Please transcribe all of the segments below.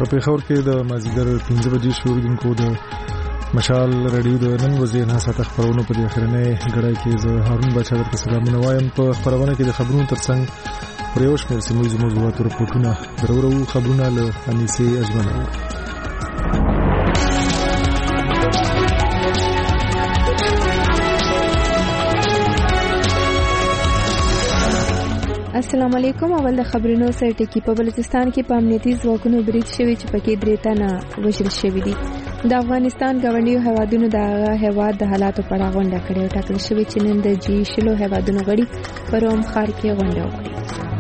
پېښور کې د مازدیګر 15 بجې شروع د مشال رادیو د نن ورځې نه ساته خبرونه په اخرنۍ غړای کې زه هارون بچا درته سلامونه وایم. په خبرونه کې د خبرونو ترڅنګ پر یو شمېر سیمه موضوعات او رپورټونه درورو خبرونه له انیسې اجمنه. السلام علیکم. اول د خبرونو سره ټکی. په بلوچستان کې په امنیتي ځواکونو برید شوی چې پکې 3 تنه وژل شوي دي. د افغانستان ګاونډیو هیوادونو د هیواد د حالاتو په اړه غونډه کړې او ټاکل شوی چې نن د G20 هیوادونو غړي په روم ښار کې غونډه وکړي.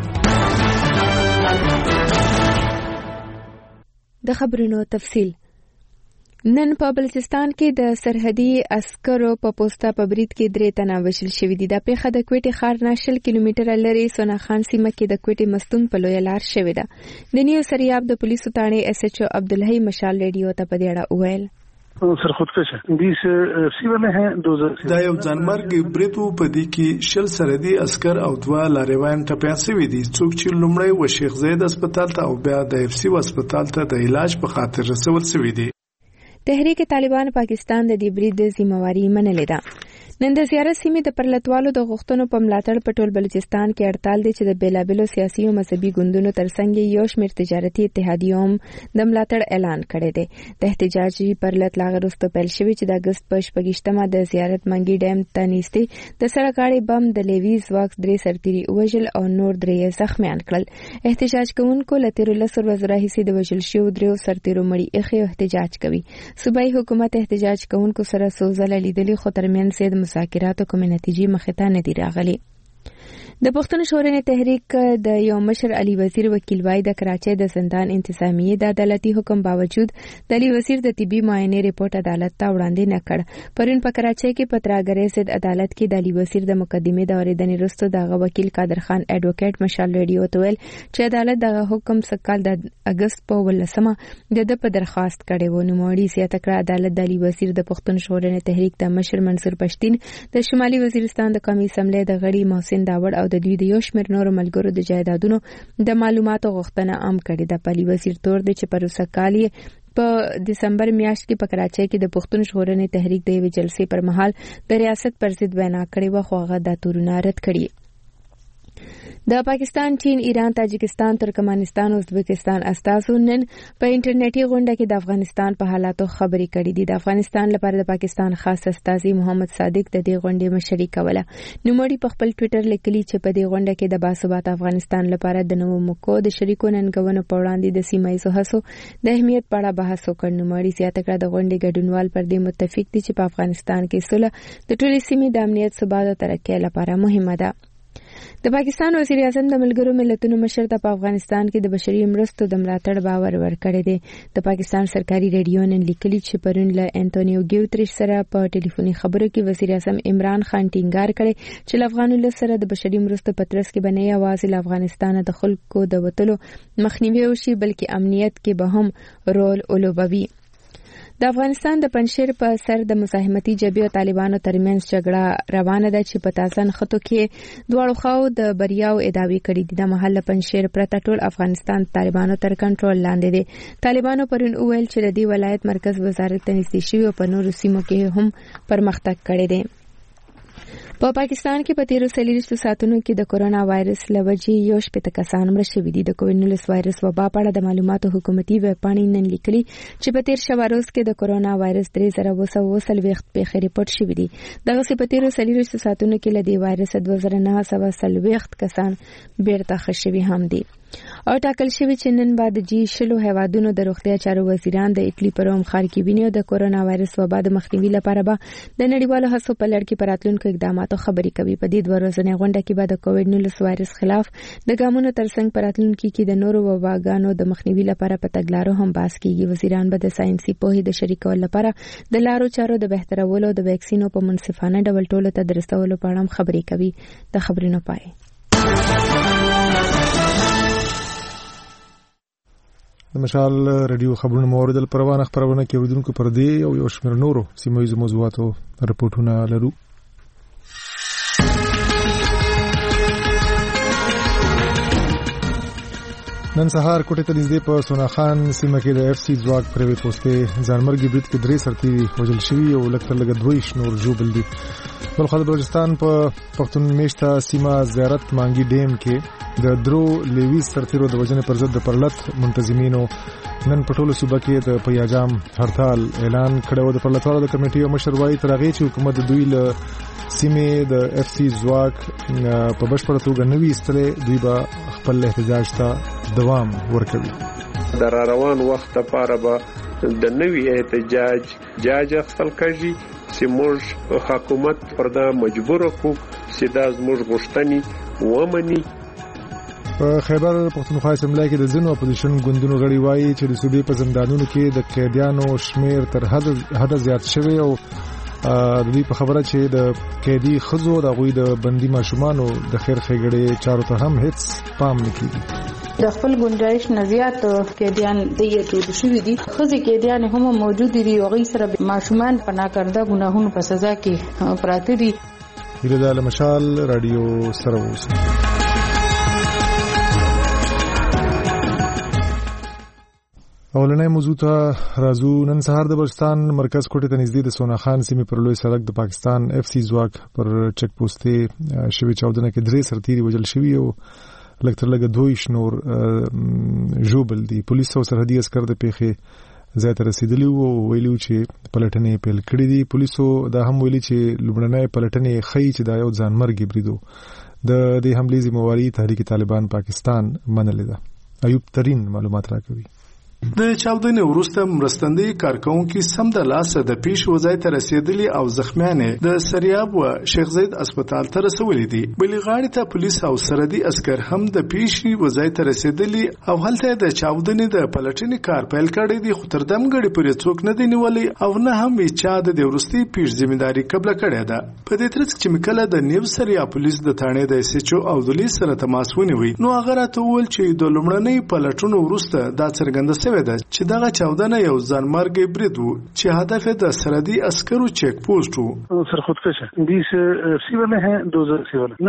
د خبرونو تفصیل. نن په بلوچستان کې د سرحدي عسکرو په پوسټه په برید کې 3 تنه وژل شوي دي. د پیښه د کوټې ښار نه 10 کیلومتره لرې سونا خان سیمه کې د کوټې مستون په لوی لار شوې ده. د نیو سریاب د پولیسو تاڼې SHO عبدالحی مشال ریډیو ته په دې اړه وویل. سرخودکش 20 سیمه میں ہیں 2000 دا یو ځانمرګ بریتو په دې کې 10 سرحدي عسكر او 2 لاریوان ټپيان شوي دي. څوک چې لومړی و شیخ زید هسپتال ته او بیا د FC هسپتال ته د علاج په خاطر رسول شوي دي. تحریک طالبان پاکستان د دې برید ذمہواری منلې ده. نن د زیارت سیمې د پرلتوالو د غوښتنو په ملاتړ په ټول بلوچستان کې هړتال دي چې د بیلابلو سیاسي او مذهبي ګوندونو ترڅنګ یو شمېر تجارتي اتحادیو هم د ملاتړ اعلان کړی دی. د احتجاجي پرلت لا وروسته پیل شوی چې د اگست په 28مه د زیارت منګي ډیم ته نږدې د سړک غاړې بم د لیویز واکس 3 سرتیري وژل او نور 3 زخمیان کړل. احتجاج کوونکو له 13 ورځې راهیسې د وژل شویو 3 سرتیرو مړي اخی احتجاج کوي. صوبایي حکومت احتجاج کوونکو سره څو ځله لیدلي خو ترمنځ یې د مذاکراتو کومې نتیجې مخې ته نه دي راغلي. د پښتون ژغورنې تحریک د یو مشر علي وزیر وکیل وای د کراچۍ د زندان انتظامیه د عدالتي حکم باوجود د علي وزیر د طبي معاینې ریپورت عدالت ته وړاندې نه کړ. پرون په کراچۍ کې پتراګرې سید عدالت کې د علي وزیر د مقدمې د اوریدنې وروسته دغه وکیل قادر خان اډوکیټ مشال ریډیو ته ویل چې عدالت دغه حکم سکهال د اگست په 18مه د په درخواست کړي و. نو مړي زیاته کړه عدالت د علي وزیر د پښتون ژغورنې تحریک د مشر منصور پښتين د شمالي وزیرستان د قومي اسمبلی د غړي محسن داوړ او د دوی د یو شمېر نورو ملګرو د جایدادونو د معلوماتو غوښتنه هم کړې ده. علي وزیر تور دی چې پر وسکالي په دسمبر میاشت کې په کراچۍ کې د پښتون ژغورنې تحریک د یوې جلسې پر مهال د ریاست پر ضد وینا کړې و خو هغه د تورونه رد کړي. د پاکستان، چین، ایران، تاجکستان، ترکمنستان او ازبکستان استازو نن په انټرنیټي غونډه کې د افغانستان په حالاتو خبرې کړې دي. د افغانستان لپاره د پاکستان خاص استازي محمد صادق د دې غونډې مشري کوله. نوموړي په خپل ټوئیټر لیکلي چې په دې غونډه کې د باثبات افغانستان لپاره د نوو موکو د شریکو ننګونو په وړاندې د سیمه ییزو هڅو د اهمیت په اړه بحث وکړ. نوموړي زیاته کړه د غونډې ګډونوال پر دې متفق دي چې په افغانستان کې صلح د ټولې سیمې د امنیت، ثبات او ترقۍ لپاره مهمه ده. د پاکستان وزیر اعظم د ملګرو ملتونو مشر ته په افغانستان کې د بشري مرستو د ملاتړ باور ورکړی دی. د پاکستان سرکاري ریډیو نن لیکلي چې پرون له انټونیو ګیوتریش سره په ټلیفوني خبرو کې وزیر اعظم عمران خان ټینګار کړی چې افغان ولس سره د بشري مرستو په ترڅ کې بنې یوازې له افغانستان د خلکو د وټلو مخنیوي وشي بلکې امنیت کې به هم رول ولوبوي. د افغانستان د پنځشیر په سر د مزاحمتي جبهې او طالبانو ترمنځ جګړه روانه ده چې په تازه نښتو کې دواړو خواو د بریاو ادعاوې کړې دي. د محل پنځشیر پرته ټول افغانستان طالبانو تر کنټرول لاندې دی. طالبانو پرون وویل چې د دې ولایت مرکز وزارت ته نږدې شوی او په نورو سیمو کې هم پرمختګ کړی دی. په پاکستان کې په 13 ساعتونو کې د کورونا وایرس لوجې 18 کسان مړه شوي دي. د کووډ-19 وایرس وبا په اړه د معلوماتو حکومتي ویبپاڼې نن لیکلي چې په 13 شوروز کې د کورونا وایرس 3940 پیښې ریپورت شوي دي. دغه په 13 ساعتونو کې له دې وایرس 2940 کسان بیرته ښه شوي هم دي. او ټاکل شوی چې نن بعد G20 هیوادونو د روغتیا چارو وزیران د اټلی په روم ښار کې ویني د کورونا وایرس وبا د مخنیوي لپاره به د نړیوالو هڅو په لړ کې پراتلونکو اقداماتو خبرې کوي. په دې 2 ورځې غونډه کې به د کووډ-19 وایرس خلاف د ګامونو ترڅنګ پراتلونکو کې د نورو وباګانو د مخنیوي لپاره په تګلارو هم بحث کیږي. وزیران به د ساينسي پوهې د شریکولو لپاره د لارو چارو د بهترولو او د ویکسینو په منصفانه ډول ټولو ته د رسولو په اړه خبرې کوي. د خبرونو پای د مشال رادیو خبرونه موردل پروانه خبرونه کې ودونکو پر دی او یو شمېر نورو سیمه ییزو موضوعاتو رپورټونه لرو. د نن سهار کوټه ته نږدې په سوناخان سیمه کې د اف سی ځواک پرې پوسټې ځانمرګي برید کې 3 سرتیري وژل شوي او لکه 2 نور ژوبل دي. بل خو د بلوچستان په پښتون میشته سیمه زیارت مانګي ډیم کې د درو لیوي سرتیرو د وژنې پر ضد د پرلط منتظمینو نن په ټوله صوبه کې د پیاجام هړتال اعلان کړو. د پرلطوالو د کمیټې مشر وايي تر هغه چې حکومت دوی له سیمې د اف سی ځواک په بشپړه توګه نوي استلې دوی به خپل احتجاج ته دوام ورکوي. د روان وخت لپاره به د نوي احتجاج خپل کوي چې موږ حکومت پر دا مجبور کو چې دا موږ غوښتنې ومني. په خیبر پښتونخوا اسمبلی کې د ځینو اپوزیشن ګوندونو غړي وایي چې د صوبې په زندانونو کې د قیدیانو شمیر تر حد زیات شوی او د دې په خبره چې د قیدی خزو د غوي د بندي ماشومانو د خیر خېګړې چارو ته هم هیڅ پام نه کیږي. د خپل ګنجایش نزيات قیدیان د یتو شوی دي، خزي قیدیان هم موجود دي او غي سره ماشومان په ناکرده ګناهونو په سزا کې پراته دي. هیله د مشال رادیو سره اوسه. اولنې موضوع ته راځو. نن سهار د بلوچستان مرکز کوټه ته نږدې د سوناخان سیمې پر لوی سړک د پاکستان اف سی ځواک پر چک پوسټې شوی چاودنه کې 3 سرتیري وژل شوي او لکه 2 نور ژوبل دي. پولیس او سرحدي عسكر د پیښې ځای ته رسیدلی او ویلي چې پلټنې پیل کړې دي. پولیسو دا هم ویلي چې لومړنۍ پلټنې ښیي چې دا یو ځانمرګي بریدو د دې حملې ذمہواری تحریک طالبان پاکستان منلې ده. ایوب ترين معلومات راکوي. د چاودنې وروسته مرستندوی کارکونکو سم د لاسه د پیښ وځای ته رسیدلی او زخمیانې د سریاب او شیخ زید هسپتال ته رسولې دي. بلې غاړې ته پولیس او سرحدي عسكر هم د پیښ وځای ته رسیدلی او هلته د چاودنې د پلټنې کار پیل کړی دی، خو تر دم غړي پرې څوک نه دی نیولې او نه هم چا د ورستي پیښ ځمېداري قبل کړی ده. په دې ترڅ کې مکله د نیو سریا پولیس د تانې د سچو او د لیس سره تماس ونیوي. نو هغه راته وویل چې د لومړنۍ پلټنو وروسته دا څرګنده شوې ده چې دغه چاودنه یو ځانمرګي برید و چې هدف د سرحدي عسکرو چک پوسټ و. سرخودکشه دیس سیوله ہے دوزه سیوله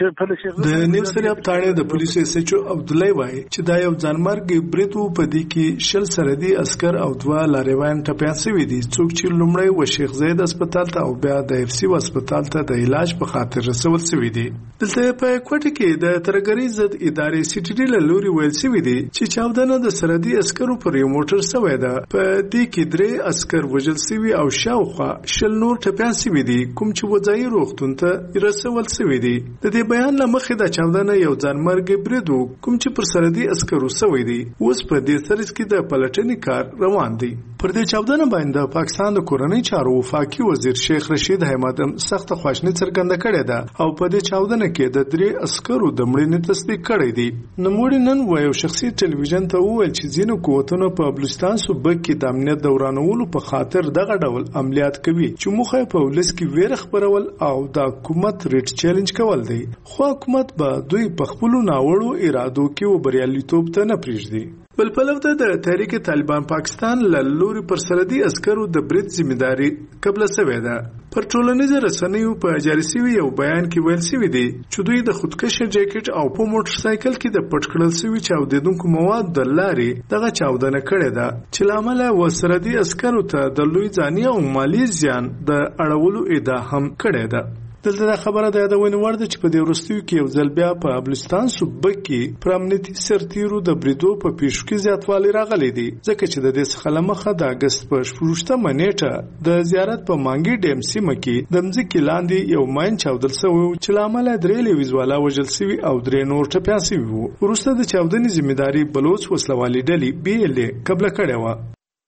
د نیو سریاب تانې د پولیسو سچو عبدالله وای چې دا یو ځانمرګي برید و. په دې کې شل سرحدي عسكر او 2 لاریوان ټپيان شوي دي، څوک چې لومړی و شیخ زید هسپتال ته او بیا د اف سی هسپتال ته د علاج په خاطر رسول شوي دي. دلته په کوټه کې د ترګری ضد ادارې سټ ډي له لوري ویل شوي دي چې چاودنه د سرحدي عسکرو پر موټر سوی ده. په دې کې 3 عسكر وژل شوي او شاوخوا شل نور ټپيان شوي دي، کوم چې وځای روغتون ته رسول شوي دي. د دې بیان لمخې د چاودنه یو ځانمرګي برید کوم چې پر سرحدي عسکرو شوی دي. اوس په دې سرز کې د پلټنې کار روان دی. پر دې چاودنه باندې پاکستان د کورنۍ چارو وفاقي وزیر شیخ رشید احمد سخت خواشنی څرګنده کړې ده او په دې چاودنه کې د 3 عسكرو د مړینې تصدیق کړی دی. نوموړي نن یو شخصي ټلویزیون ته وویل چې ځینو قوتونو په بلوچستان صوبه کې د امنیت دورانولو په خاطر دغه ډول عملیات کوي چې موخه په ولس کې ویره خبرول او د حکومت ریټ چیلنج کول دی. خو حکومت به دوی په خپل ناوړو ارادو کې وبریالیتوب ته نه پریږدي. بل پلوته د تحریک طالبان پاکستان لوري پر سرحدي عسکرو د برید ځمېداري قبل شوې ده. پر ټولنیزو رسنیو په جاري شوي یو بیان کې ویل شوی دی چې دوی د خودکشه جاکټ او په موټر سایکل کې د پټ کړل شوي چاودیدونکو مواد د لارې دغه چاودنه کړې ده چې لامل و سرحدي عسکرو ته د لوی ځاني او مالی زیان د اړولو ادعا هم کړې ده. دلته دا خبره د یادونې وړ ده چې په دې وروستیو کې یو ځل بیا په بلوچستان صوبه کې پر امنیتي سرتیرو د بریدو په پیښو کې زیاتوالی راغلی دی، ځکه چې د دې څخه له مخه د اګست په 16 نیټه د زیارت په مانګي ډیم سیمه کې د مځکې لاندې یو ماین چاودل شوی چې له امله 3 لیویزوالا وژل شوي او 3 نور ټپیان شوي وو. وروسته د چاودنې ذمېداري بلوچ وسلوالي ډلې BLA قبل کړې وه.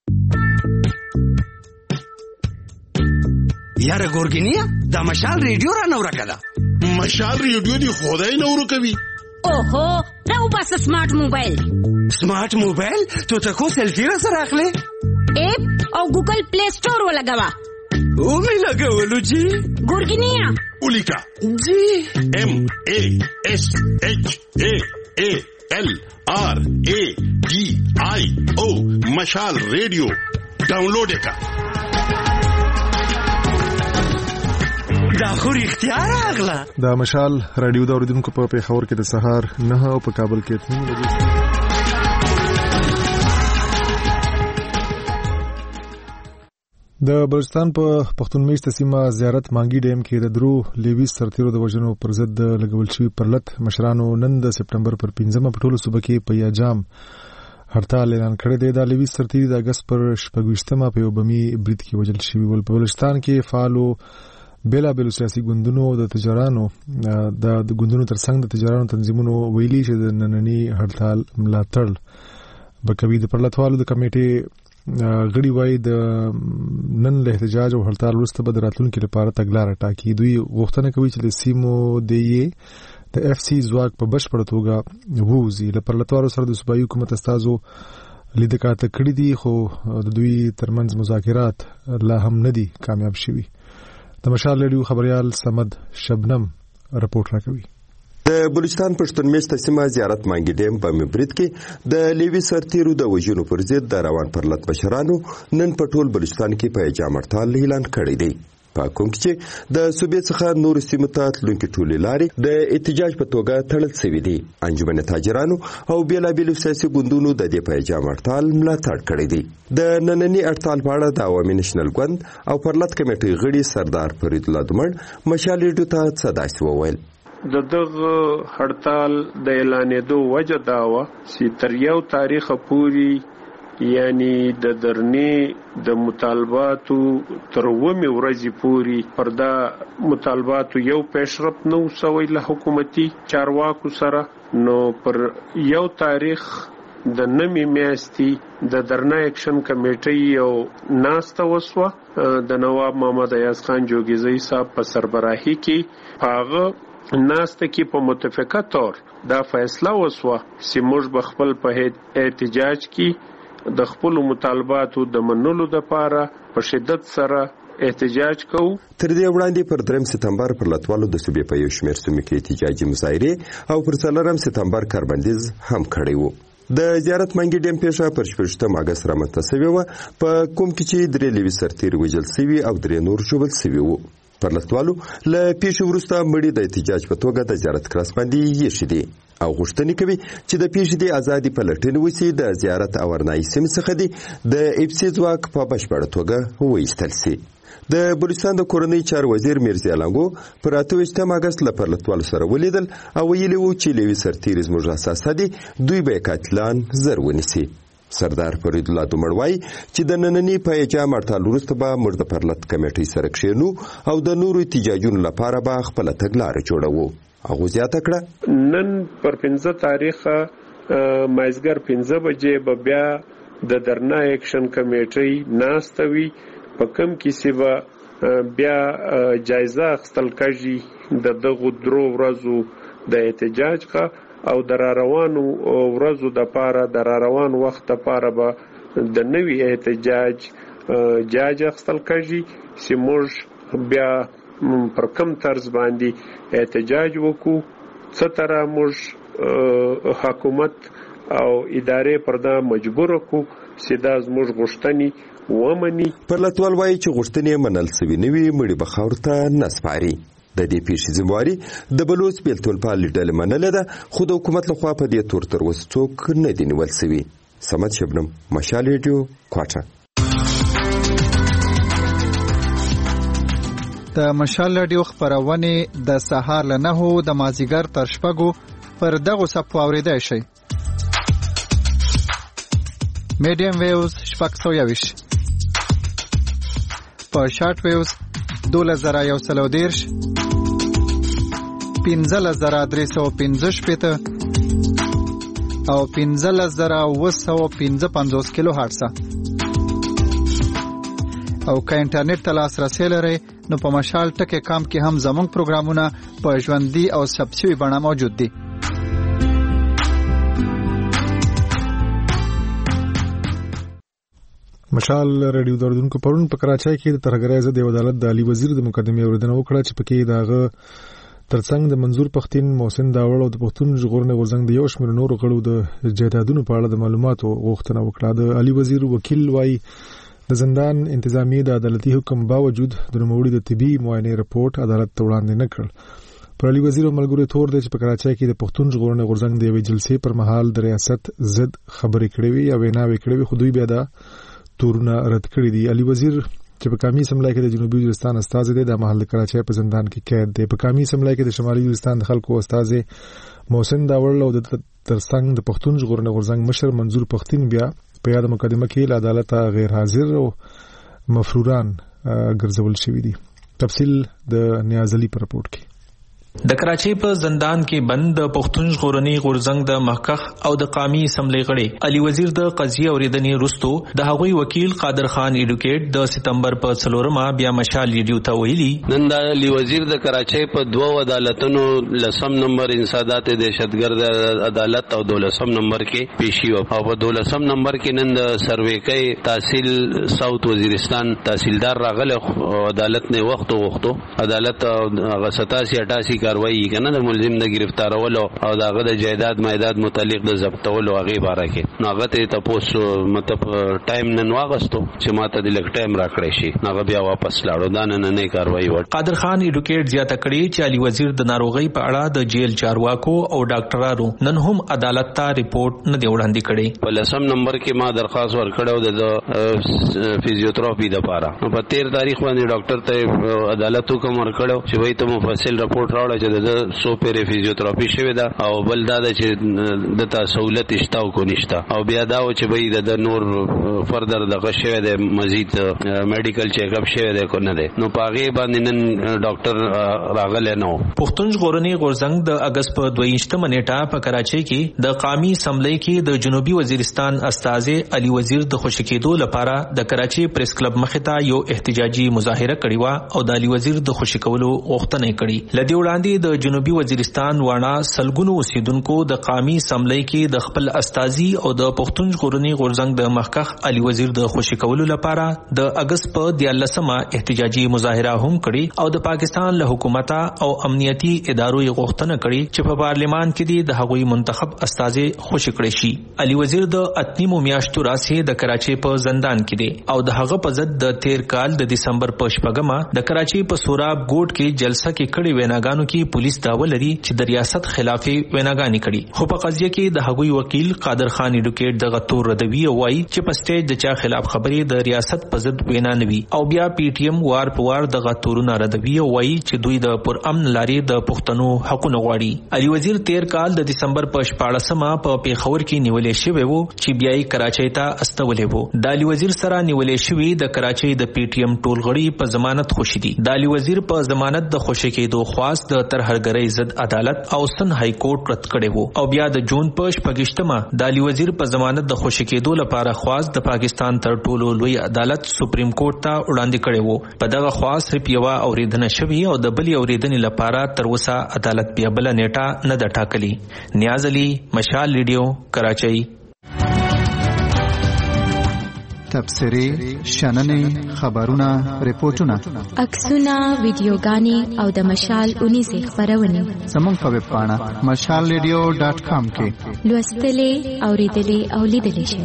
یاره ګورګینیا دا مشال ریډیو را نو راکړه. مشال ریډیو دی خدای نو کوي. اوهو راو بس سمارټ موبایل. سمارټ موبایل ته تاسو سلفي را سره اخلي؟ اپ او ګوګل پلی سٹور ولګوا. او می لګولو جی ګورګینیا ولیکا جی MASHALRADIO مشال ریډیو ډاونلوډ وکړه. دا خو اختیار اغلا. دا مشال رادیو دا اوریدونکو په پیښور کې د سهار 9 او په کابل کې 3 بجې د بلوچستان په پښتون میشته سیمه زیارت مانګي ډیم کې د درو لیویس سرتیرو د وژنو پر ضد د لګول شوي پرلط مشرانو نن د سپټمبر پر 15 په ټولو صوبه کې په یاجام هړتال اعلان کړی دی. د لیویس سرتیري د اگست پر 26 په یو بمي برید کې وژل شوي ول. په بلوچستان کې فعالو بیلابیلو سیاسي ګوندونو د تجارانو د ګوندونو ترڅنګ د تجارانو تنظیمونو ویلي چې د ننني هړتال ملاتړ بکوي. د پرلطوالو د کمیټې غړي وایي د نن له احتجاج او هړتال وروسته به د راتلونکي لپاره تګلاره ټاکي. دوی غوښتنه کوي چې د سیمو د اف سی ځواک په بشپړه توګه ووځي. له پرلطوالو سره د صوبایي حکومت استازو لیدکاته کړي دي خو د دوی ترمنځ مذاکرات لا هم نه دي کامیاب شوي. د مشال ریډیو خبريال سمد شبنم رپورټ راکوي. د بلوچستان پښتون میشته سیمه زیارت مانګي ډیم په مبرید کې د لیوي سرتیرو د وژنو پر ضد د روان پرلط بشرانو نن په ټول بلوچستان کې په جامړتال اعلان کړی دی. په کوم کې د صوبې څخه نور سیمو ته تلونکي ټولې لارې د احتجاج په توګه تړل شوې دي. انجمن تاجرانو او بیلابیلو سیاسي ګوندونو د دې په جامړتال ملاتړ کړی دی. د ننني هړتال په اړه د عوامي نېشنل ګوند او پرلط کمیټې غړي سردار فرید الله دمړ مشال ریډیو ته څه داسې وویل. د دغه هړتال د اعلانېدو وجه دا وه چې تر یو تاریخ پورې یعنی د درنې د مطالباتو تر 9 ورځې پورې پر دا مطالباتو یو پیشرفت نه وسوی له حکومتي چارواکو سره. نو پر یو تاریخ د 9 میاشتې د درنه اکشن کمیټې یو ناسته وسوه د نواب محمد ایاز خان جوګیزی صاحب په سربراهي کې. هغه ناسته کې په متفقه طور دا فیصله وسوه چې موږ به خپل په احتجاج کې د خپل مطالباتو د منلو لپاره په شدت سره احتجاج کوو. تر دې وړاندې پر 3 سپتمبر پر لټوالو د صوبې په یو شمېر سیمو کې احتجاجي مظاهرې او پر 4 سپتمبر کاربندیز هم کړی وو. د زیارت مانګي ډیم پیښه پر 18 اگست رامنځته شوې وه په کوم کې چې 3 لیوي سرتیري وژل شوي او 3 نور ژوبل شوي وو. پرلطوالو له پیښې وروسته مړي د احتجاج په توګه د زیارت کراس باندې ایښي دي او غوښتنې کوي چې د پیښې د ازادي پلټنې وشي. د زیارت او ورنایي سیمې څخه دي د اف سی ځواک په بشپړه توګه وایستل شي. د بلوچستان د کورنۍ چارو وزیر میرزا لنګو پر 28 اگست له پرلطوالو سره ولیدل او ویلي وو چې لیوي سرتیري زموږ اساسه دي، دوی به قاتلان زر ونیسي. سردار فرید الله دمړ وایي چې د ننني په جام هړتال وروسته به موږ د پرلط کمیټې سره کښېنو او د نورو احتجاجونو لپاره به خپله تګلاره جوړوو. هغه زیاته کړه نن پر 15 تاریخ مازیګر 15 بجې به بیا د درنه اکشن کمیټې ناسته وي په کوم کې چې به بیا جایزه اخیستل کېږي د دغو درو ورځو د احتجاج څخه او د روانو ورځو د پاره د روان وخت لپاره به د نوي احتجاج جاج اخیستل کېږي چې موږ بیا پر کوم طرز باندې احتجاج وکړو، څه طرح موږ حکومت او ادارې پر دا مجبور کړو چې دا زموږ غوښتنې ومني. پرلطوال وایي چې غوښتنې منل سوي نه وي مړي به خاورو ته نه سپاري. د دې پیښې ذمہواري د بلوچ بیلتونپال ډلې منلې ده خو د حکومت لخوا په دې تور تر اوسه څوک نه دي نیول سوي. سمد شبنم مشال ریډیو کوټه. د مشال ریډیو خبرونه د سهار له 9 د مازیګر تر 6 پر دغه صفو اوریدای شي. میډیم ویوز 620 په شارټ ویوز 2113 15315 او 15955 کیلو هرتز. او که انټرنیټ ته لاسرسي لرئ نو په مشال ټکی کام کې هم زموږ پروګرامونه په ژوندۍ او سبسوي بڼه موجود دي. مشال ریډیو دردونکو پرون په کراچۍ کې د ترهګرۍ ضد عدالت د علي وزیر د مقدمې اوریدنه وکړه چې پکې داغه ترڅنګ د منظور پښتين محسن داوړ او د پښتون ژغورنې غورځنګ د یو شمېر نورو غړو د جایدادونو په اړه د معلوماتو غوښتنه وکړه. د علي وزیر وکیل وایي د زندان انتظامی د عدالتي حکم باوجود د نوموړي د طبي معاینې رپورت عدالت ته وړاندې نه کړ. پر علي وزیر ملګری تور دی چې په کراچۍ کې د پښتون ژغورنې غورځنګ د یوې جلسې پر مهال د ریاست ضد خبرې کړې وي یا ویناوې کړې وي خو دوی بیا دا تورونه رد کړی دي. علي وزیر چې په قومي اسمبلی کې د جنوبي وزیرستان استازی دی د محل کراچۍ په زندان کې قید دی. په قومي اسمبلی کې د شمالي وزیرستان د خلکو استازی محسن داوړ او د ترڅنګ د پښتون ژغورنې غورځنګ مشر منظور پښتين بیا په یاد مقدمه کې له عدالت غیر حاضر او مفروران ګرځول شوی دي. تفصیل د نیاز علي پر رپورټ کې. د کراچۍ په زندان کې بند د پښتون ژغورنې غورځنګ د محقق او د قومي اسمبلی غړي علي وزیر د قضیه اوریدنې وروسته د هغوی وکیل قادر خان ایډوکیټ د سپتمبر په 4 بیا مشال ریډیو ته ویلي نن د علي وزیر د کراچۍ په دوه عدالتونو 10 نمبر انسداد دهشتګرد عدالت او 12 نمبر کې پیشي او په 12 نمبر کې نن د سرویکي تحصیل ساوث وزیرستان تحصیلدار راغله عدالت نه وختو عدالت هغه 87 کاروایی کنه د ملزم د گرفتارولو او دغه د جایداد مایداد متعلق د ضبطولو هغه باره کې ناغه ته تاسو مطلب ټایم نن واغستو چې ماته د لک ټایم راکړی شي ناغه بیا واپس لاړو دا نه کاروایی وړ. قادر خان ایډوکیټ زیاته کړی چې علي وزیر د ناروغي په اړه د جیل چارواکو او ډاکټرانو نن هم عدالت ته ریپورت نه دی وړاندې کړی. په 10 نمبر کې ما درخواست ورکړو د فزیوتراپي د پاره په 13 تاریخ باندې ډاکټر ته عدالت حکم ورکړو چې وایي ته مفصل رپورت راوړ چې د سو پیره فزیوتراپي شوی دا او بل دا چې د تا سہولت اشتاو کو نشتا او بیا دا چې به د نور فردر د غشوی د مزید میډیکل چیک اپ شوی دی کو نه دی نو پاغه باندې نن ډاکټر راغله نو. پښتون ژغورنې غورځنګ د اگست په 22 نیټه په کراچۍ کې د قومي اسمبلی کې د جنوبي وزیرستان استازي علي وزیر د خوشی کېدو لپاره د کراچۍ پریس کلب مخې ته یو احتجاجي مظاهره کړې و او د علي وزیر د خوشی کولو غوښتنه کړې. لدی وړاندې د جنوبي وزیرستان وانا سلګونو اوسیدونکو د قومي اسمبلی کې د خپل استازي او د پښتون ژغورنې غورځنګ د محقق علي وزیر د خوشی کولو لپاره د اگست په 13 احتجاجي مظاهره هم کړې او د پاکستان له حکومت او امنیتي ادارو غوښتنه کړې چې په پارلیمان کې د هغوی منتخب استازي خوشی کړي شي. علي وزیر د اتنیمو میاشتو راځي د کراچۍ په زندان کې دی او د هغه په ضد د 13 کال د دسمبر په 8 د کراچۍ په سوراب ګوټ کې جلسه کې کړي ویناګانو کې پولیس داوا لري چې د ریاست خلاف ویناګانې کړي خو په قضیه کې د هغوی وکیل قادر خان ایډوکیټ د غتور ردوی وایي چې په سټیج د چا خلاف خبرې د ریاست په ضد وینا نوي او بیا پی ټی ایم وار په وار د غتورونو ردوی وایي چې دوی د پر امن لارې د پښتنو حقوقو غواړي. علي وزیر 13 کال د دسمبر په 14 په پیښور کې نیولې شوی وو چې بیا یې کراچۍ ته استولې وو. د علي وزیر سره نیولې شوی د کراچۍ د پی ټی ایم ټولغړي په ضمانت خوشی دي. د علي وزیر په ضمانت د خوشی کېدو خواست د ترهرګرۍ ضد عدالت او سن های کورټ رد کړي وو او بیا د جون په 28 د علي وزیر په ضمانت د خوشی کېدو لپاره خواست د پاکستان تر ټولو لوی عدالت سپریم کورټ ته وړاندې کړي وو. په دغه خواست ریپیوا اوریدنه شوی او د بلی اوریدنې لپاره تر اوسه عدالت بیا بل نیټه نه د ټاکلی. نیاز علي مشال ریډیو کراچۍ. تبصرې شننې خبرونه ریپورتونه عکسونه ویډیوګانې او د مشال 19 خبرونه زموږ په ویب پاڼه mashalradio.com کې لوستلې اوریدلې او لیدلې شئ.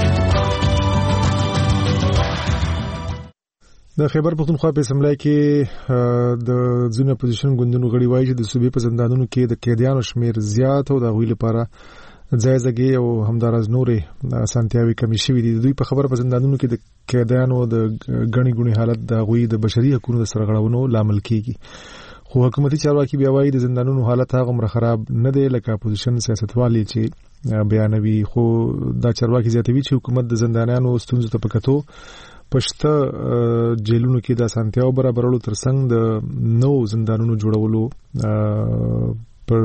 د خیبر پختونخوا په اسمبلی کې د ځینو اپوزیشن ګوندونو غړي وایي چې د صوبې په زندانونو کې د قیدیانو شمیر زیات او د غوي لپاره ځایزګي او همدارز نورې سانتیاوي کمی شوې دي. دوی په خبره په زندانونو کې د قیدیانو د غني ګونی حالت د غوي د بشري حقوقو د سرغړونو لامل کیږي خو حکومتي چارواکي بیا وایي د زندانونو حالت هغه مر خراب نه دی لکه اپوزیشن سیاستوالي چې بیانوي. خو دا چارواکي زیاتوي چې حکومت د زندانیانو ستونزو ته پکتو پښته جیلونو کې د سانتیاو برابرولو ترڅنګ د نو زندانونو جوړولو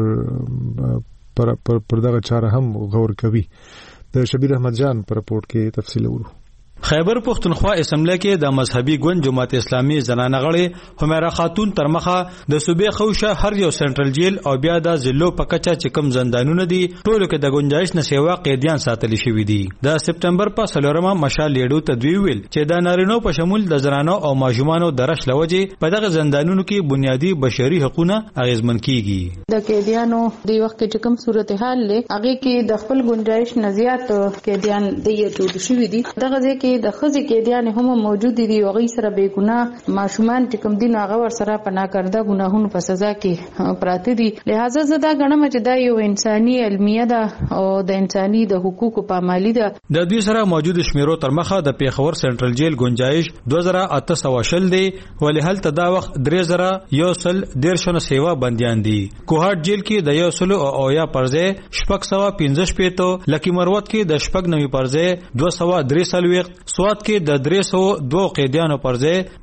پر دغه چاره هم غور کوي. د شبیر احمد جان پر رپورټ کې تفصیل ورو. خیبر پختونخوا اسمبلی کې د مذهبي ګوند جماعت اسلامي زنانه غړي همیرا خاتون تر مخه د صوبې خوشه هر یو سنټرل جیل او بیا د ضلعو په کچه چې کوم زندانونه دي ټولو کې د گنجائش نه سیوا قیدیان ساتل شوی دي. د سپتمبر په 4 مشال لیډو تدوی ویل چې د نارینو په شمول د زنانو او ماجومانو درش لوجې په دغه زندانونو کې بنیادی بشري حقوقونه اغیزمن کیږي. د قیدیانو د وخت کې کوم صورتحال له هغه کې د خپل گنجائش نه زیات قیدیان د یې ټول شوی دي. دغه ځکه کې د خزي قیدیان هم موجود دي او غي سره بے ګناه ماشومان چې کوم دین هغه ور سره پناکرده ګناهونو په سزا کې پراته دي. لہذا زدا غنم چې دا یو انساني علمیه ده او د انساني د حقوقو پامالي ده. د دوی سره موجود شمیرو تر مخه د پیښور سنټرل جیل گنجائش 2800 دی ولې هلته دا وخت 3100 سیوا بنديان دي. کوهاټ جیل کې د 100 پرځه 615 لکی مروت کې د 9 پرځه 243 سوات کې د 302 قیدیانو پرځه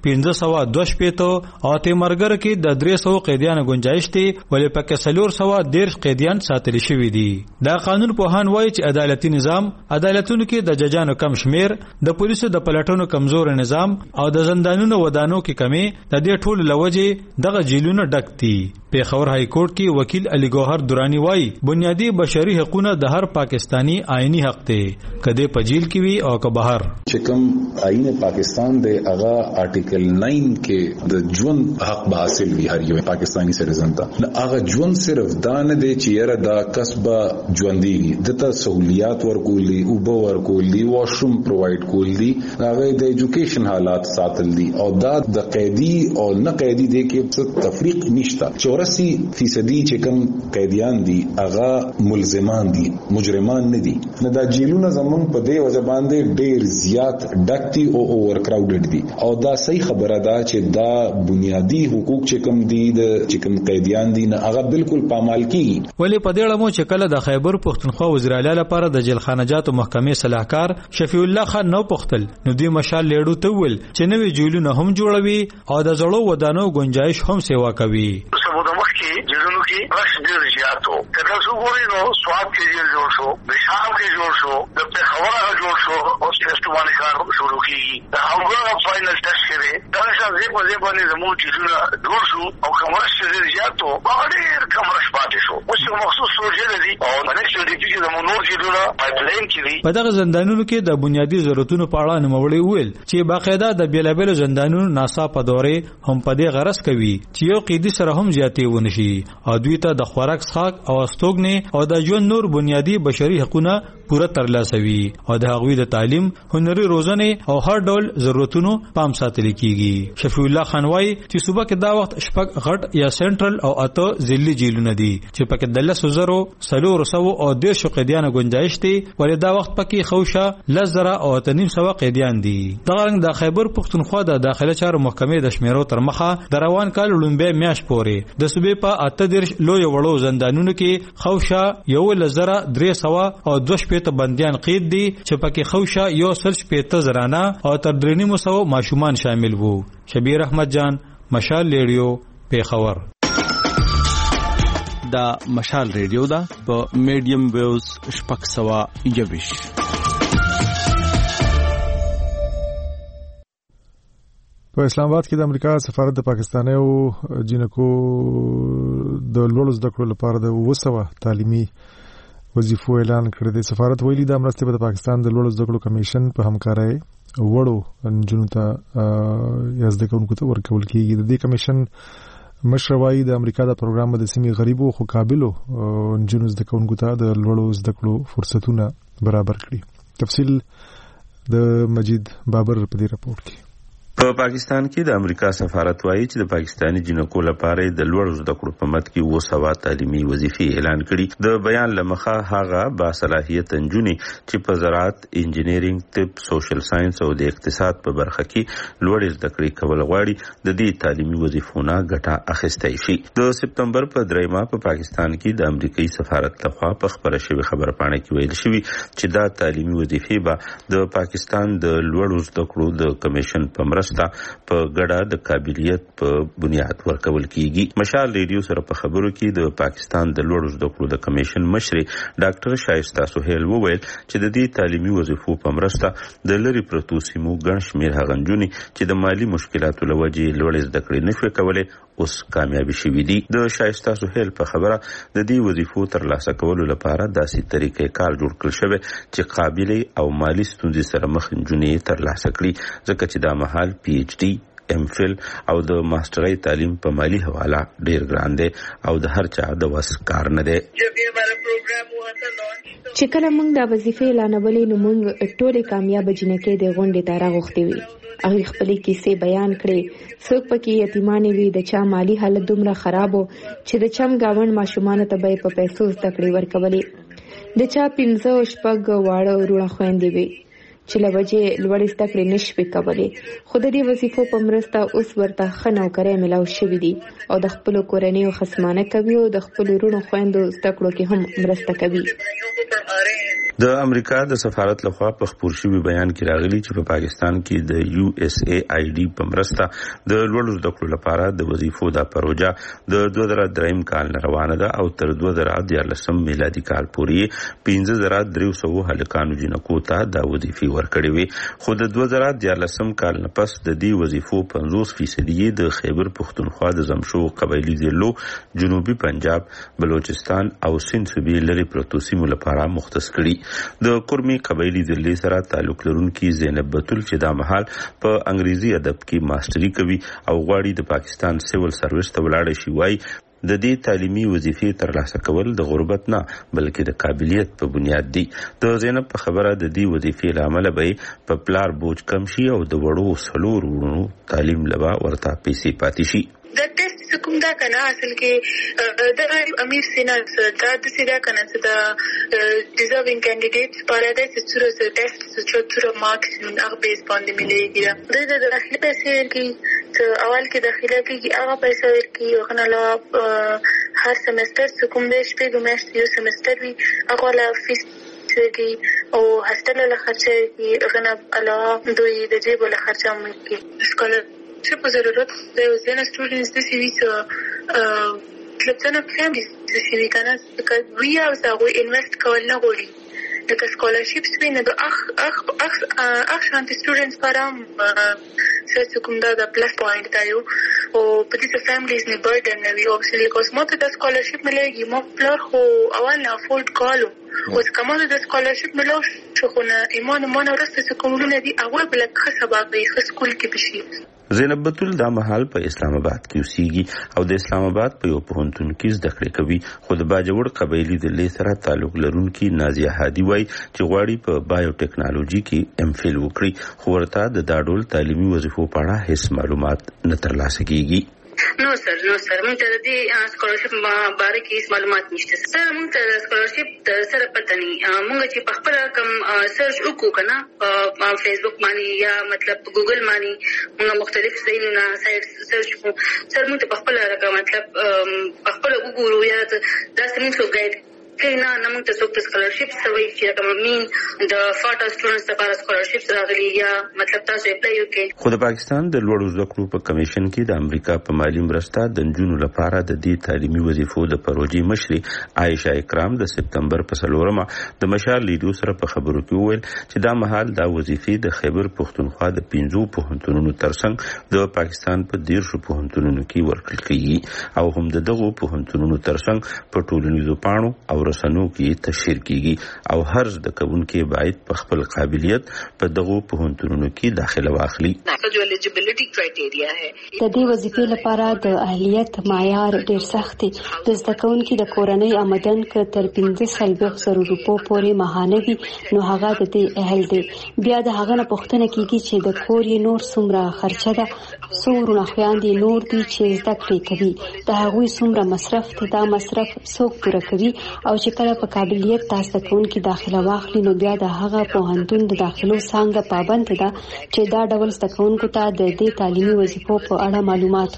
525 او تیمرګر کې د 300 قیدیانو گنجائش دي ولې پکې 410 قیدیان ساتل شوی دي. دا قانون په هان وایي چې عدالتي نظام عدالتونو کې د ججانو کم شمیر د پولیسو د پلټونو کمزور نظام او د زندانونو ودانو کې کمی د دې ټول لوجه دغه جیلونه ډک دي. پیښور های کورټ کې وکیل علی ګوهر درانی وایي بنیادی بشري حقوقونه د هر پاکستانی آئینی حق دی کده په جیل کې وي او که بهر. چې کوم آئین پاکستان دی هغه آرټیکل 9 کې د ژوند حق به حاصل وي هر یو پاکستانی سټیزن ته. هغه ژوند صرف دا نه دی چې یره دا کسبه ژوندۍ دته سہولیات ورکولي او به ورکولي واشروم پروواید کولي هغه د ایجوکیشن حالات ساتل دي او دا د قیدی او نه قیدی دی کې تفریق نشته. 84% چې کوم قیدیان دي هغه ملزمان دي مجرمان نه دي. نه دا جیلونه زمون په دې وجه باندې ډیر زیات ډکټي او اوور کراودډ دي او دا صحیح خبره ده چې دا بنیادی حقوق چې کوم دي د چې کوم قیدیان دي نه هغه بالکل پامال کیږي. ولی په دې اړه مو چې کله د خیبر پښتونخوا وزیر اعلی لپاره د جیلخانجاتو محکمې صلاحکار شفیع الله خان نو پختل نو دی مشال لیډو ته ول چې نوې جیلونه هم جوړوي او د زړو ودانو گنجائش هم سیوا کوي. جیلونو کې رش ډیر زیاتو کله څو ګوري نو سواد کې جیل جوړ شو بشام کې جوړ شو د پیښور جوړ شو او ټیسټ باندې کار شروع کیږي. دا هغه فائنل ټیسټ کې دا څنګه په باندې زموږ جیلونه جوړ شو او کومه ډیر زیاتو ډیر کم رش پاتې شو. اوس یو مخصوص سوجل دي او منځ دې چې زموږ نور جیلونه پایپلاین کې دي. په دغه زندانونو کې د بنیادی ضرورتونو په اړه نوموړي ویل چې باقاعده د بیلابل زندانونو ناصافه دورې هم په دې غرض کوي چې یو قیدی سره هم زیاتې ونشي او دوی ته د خوراک څښاک او استوګنې او د ژوند نور بنیادی بشري حقوقونه پوره ترلاسه وي او د هغوی د تعلیم هنري روزنه او هر ډول ضرورتونو پام ساتل کیږي. شفیع الله خان وایي چې صوبه کې دا وخت شپږ غټ یا سنټرل او اته ځلي جیلونه دي چې پکې د 100 او 150 قیدیان گنجائش دي ولې دا وخت پکې خوشه 1000 او 900 قیدیان دي. دا رنګ د خیبر پښتونخوا د داخله چارو محکمې د شمیرو تر مخه د روان کال لومبه میاش پورې د صوبې په 8 لوی وړو زندانونو کې خوشه 1300 او 2 بندیان قید دي چې پکې خوشه 1 زرانه او تر 300 ماشومان شامل وو. شبیر احمد جان مشال ریډیو پیښور. دا مشال ریډیو دا په میډیم ویوز شپږ سوه 21. په اسلام آباد کې د امریکا سفارت د پاکستانیو جنکو د لوړو زده کړو لپاره د 200 تعلیمي وظیفو اعلان کړی دی. سفارت ویلي د مرستې په پاکستان د لوړو زده کړو کمیشن په همکارۍ وړو نجونو ته یا زده کوونکو ته ورکول کیږي. د دې کمیشن مشر وایي د امریکا د پروګرام د سیمې غریبو خو قابلو نجونو زده کوونکو ته د لوړو زده کړو فرصتونه برابر کړي. تفصیل د مجید بابر په دې راپور کې. په پاکستان کې د امریکا سفارت وایي چې د پاکستاني جنکو لپاره د لوړو زده کړو په مد کې 200 تعلیمي وظیفې اعلان کړي. د بیان لمخه هغه با صلاحیت نجونې چې په زراعت، انجینرینګ، طب، سوشل ساينس او د اقتصاد په برخه کې لوړ زده کړې کول غواړي د دې تعلیمي وظیفونو ګټه اخیستای شي. د سپتمبر په 3 په پاکستان کې د امریکایي سفارت لخوا په خبره شوی خبرپاڼه کې ویل شوی چې دا تعلیمي وظیفې به د پاکستان د لوړو زده کړو د کمیشن په مرسته په ګډه د قابلیت په بنیاد ورکول کیږي. مشال ریډیو سره په خبرو کې د پاکستان د لوړو زده کړو د کمیشن مشر ډاکټر شایسته سهیل وویل چې د دې تعلیمي وظیفو په مرسته د لری پروتو سیمو ګڼ شمېر هغه نجونې چې د مالی مشکلاتو له وجې لوړې زده کړې نشوي کولی اوس کامیابی شوي دي. د شایسته سهیل په خبره د دې وظیفو ترلاسه کولو لپاره داسې طریقې کار جوړ کړل شوی چې قابلې او مالی ستونزې سره مخ نجونې ترلاسه کړي ځکه چې دا مهال PhD ام فل او د ماسترۍ تعلیم په مالی حواله ډیر ګران دی او د هر چا د وس کار نه دی. چې کله موږ د وظیفې اعلانولې نو موږ ټولې کامیاب جنکې د غونډې ته راغوښتې وي. هغه خپلې کیسې بیان کړې. څوک پکې یتیمانې وي، د چا مالی حالت دومره خراب و چې د چم گاوند ماشومان ته به په پیسو زده کړې ورکولې، د چا 15 او 6 واړه وروڼه خويندې وي چې لوجې لوړې زده کړې نشوي کولای، خو د دې وظیفو په مرسته اوس ورته ښه نوکرۍ ملاو شوي دي او د خپلو کورنیو خصمانه کوي او د خپلو وروڼو خویندو زده کړو کې هم مرسته کوي. د امریکا د سفارت لخوا په خپور شوی بیان کې راغلی چې په پاکستان کې د USAID په مرسته د لوړو زده کړو لپاره د وظیفو د پروژه د 2003 کال روانه ده او تر 2014 میلادي کال پورې 15300 هلکانو جنکو ته د وظیفې ورکړې وي، خو د 2014 کال نه پس د دې وظیفو 50% د خیبر پختونخوا د زمشو قبایلی ضلعو، جنوبي پنجاب، بلوچستان او سند صوبې لري پروتو سیمو لپاره مختص کړي. د قرمي قبایلی ضلع سره تعلق لرونکي زینب بتول چې دا مهال په انګریزي ادب کې ماستری کوي او غواړي د پاکستان سیول سروس ته ولاړ شي، وای د دې تعلیمي وظیفې ترلاسه کول د غربت نه بلکې د قابلیت په بنیاد دی. د زینب په خبره د دې وظیفې لامل به په پلار بوج کم شي او د وړو سلور ورونو تعلیم لبا ورته پیسې پاتې شي. د ټیسټ کوم دا کنه اصل کې د امیر سینا دا د سیدا کنه چې د ډیزرvinګ کینډیډیټس لپاره د څه ټیسټ څه مارکس هغه بیس باندې مليږي. د داخلي پیسې کې اول کې داخله کې هغه پیسې ورکړي او کنه هر سمستر کوم د شپږ میاشتې یو سمستر وي هغه لا فیس کې او هاستل له خرچه کې غنه علاوه دوی د جیب له خرچه مو کې سکولر چې په ضرورت د زین سټوډنټس د سی وی څخه کلپتنه فیملیز د سی وی کنه چې وی او زاوی انویسټ کول نه غواړي د سکولرشپس وینه د اخ شانتي سټوډنټس پرام څه کوم دا پلس پوینټ دی او په دې فیملیز نه برډن نه وی اوبسلی کوس مو ته د سکولرشپ مليږي مو پلار خو اول نه افورد کالو او څنګه د سکولرشپ ملو شو خو نه ایمان مونږ ورسته کومونه دي اول بل ښه سبق وي ښه سکول کې بشي. زینب بتول دا مهال په اسلام آباد کې اوسېږي او د اسلام آباد په یو پوهنتون کې زده کړې کوي، خو د باجوړ قبایلی ضلع سره تعلق لرونکي نازیه هادي وایي چې غواړي په بایو ټیکنالوژي کې ام فل وکړي، خو ورته د داډول تعلیمي وظیفو په اړه هیڅ معلومات نه ترلاسه کیږي. نو سر مونږ ته د سکولرشپ باره کې هیڅ معلومات نشته. سر مونږ ته سکولرشپ سره پته نه مونږ چې په خپل کم سرچ وکړو کنه په فیسبوک باندې یا مطلب ګوګل باندې مونږ مختلف ځایونه سایټ سرچ کوو. سر مونږ ته په خپل رقم مطلب په خپل وګورو یا داسې مونږ سو ګایډ کینا نمون ته څوک سکولرشپ سوي چې کوم مين د فاټا سټوډنټس لپاره سکولرشپ راغلي یا مطلب تاسو اپلای وکړئ. خو د پاکستان د لوړو زده کړو په کمیشن کې د امریکا په مالی مرسته د نجونو لپاره د دې تعلیمي وظیفو د پروژې مشري عائشه اکرام د سپتمبر په 4مه د مشال لیدو سره په خبرو کې وویل چې دا مهال دا وظیفې د خیبر پختونخوا د 15 پوهنتونونو ترڅنګ د پاکستان په 13 پوهنتونونو کې ورکړل کیږي او هم دغه پوهنتونونو ترڅنګ په ټولنیزو پاڼو او رسنو کې تشهیر کیږي او هر زده کوونکی باید په خپل قابلیت په دغه پوهنتونونو کې داخله واخلي. جو الیجیبিলিټي کرایټیریا ہے د دې وظیفې لپاره د اهلیت معیار ډیر سخت دی. د زده کوونکي د کورنۍ آمدن ک تر 15,000 روپو پورې ماهانه وي نو هغه د دې اهل دی. بیا د هغه نه پوښتنه کیږي چې د کور یې نور څومره خرچه ده، څومره خويندې نور دي چې زده کړې کوي، د هغوی څومره مصرف ته دا مصرف څوک پوره کوي او چې کله په قابلیت تاسو کوونکی داخله واخلي نو بیا د هغه پوهنتون د داخلو څنګه پابند ده چې دا ډول ستکونکو ته د دې تعلیمي وظیفو په اړه معلومات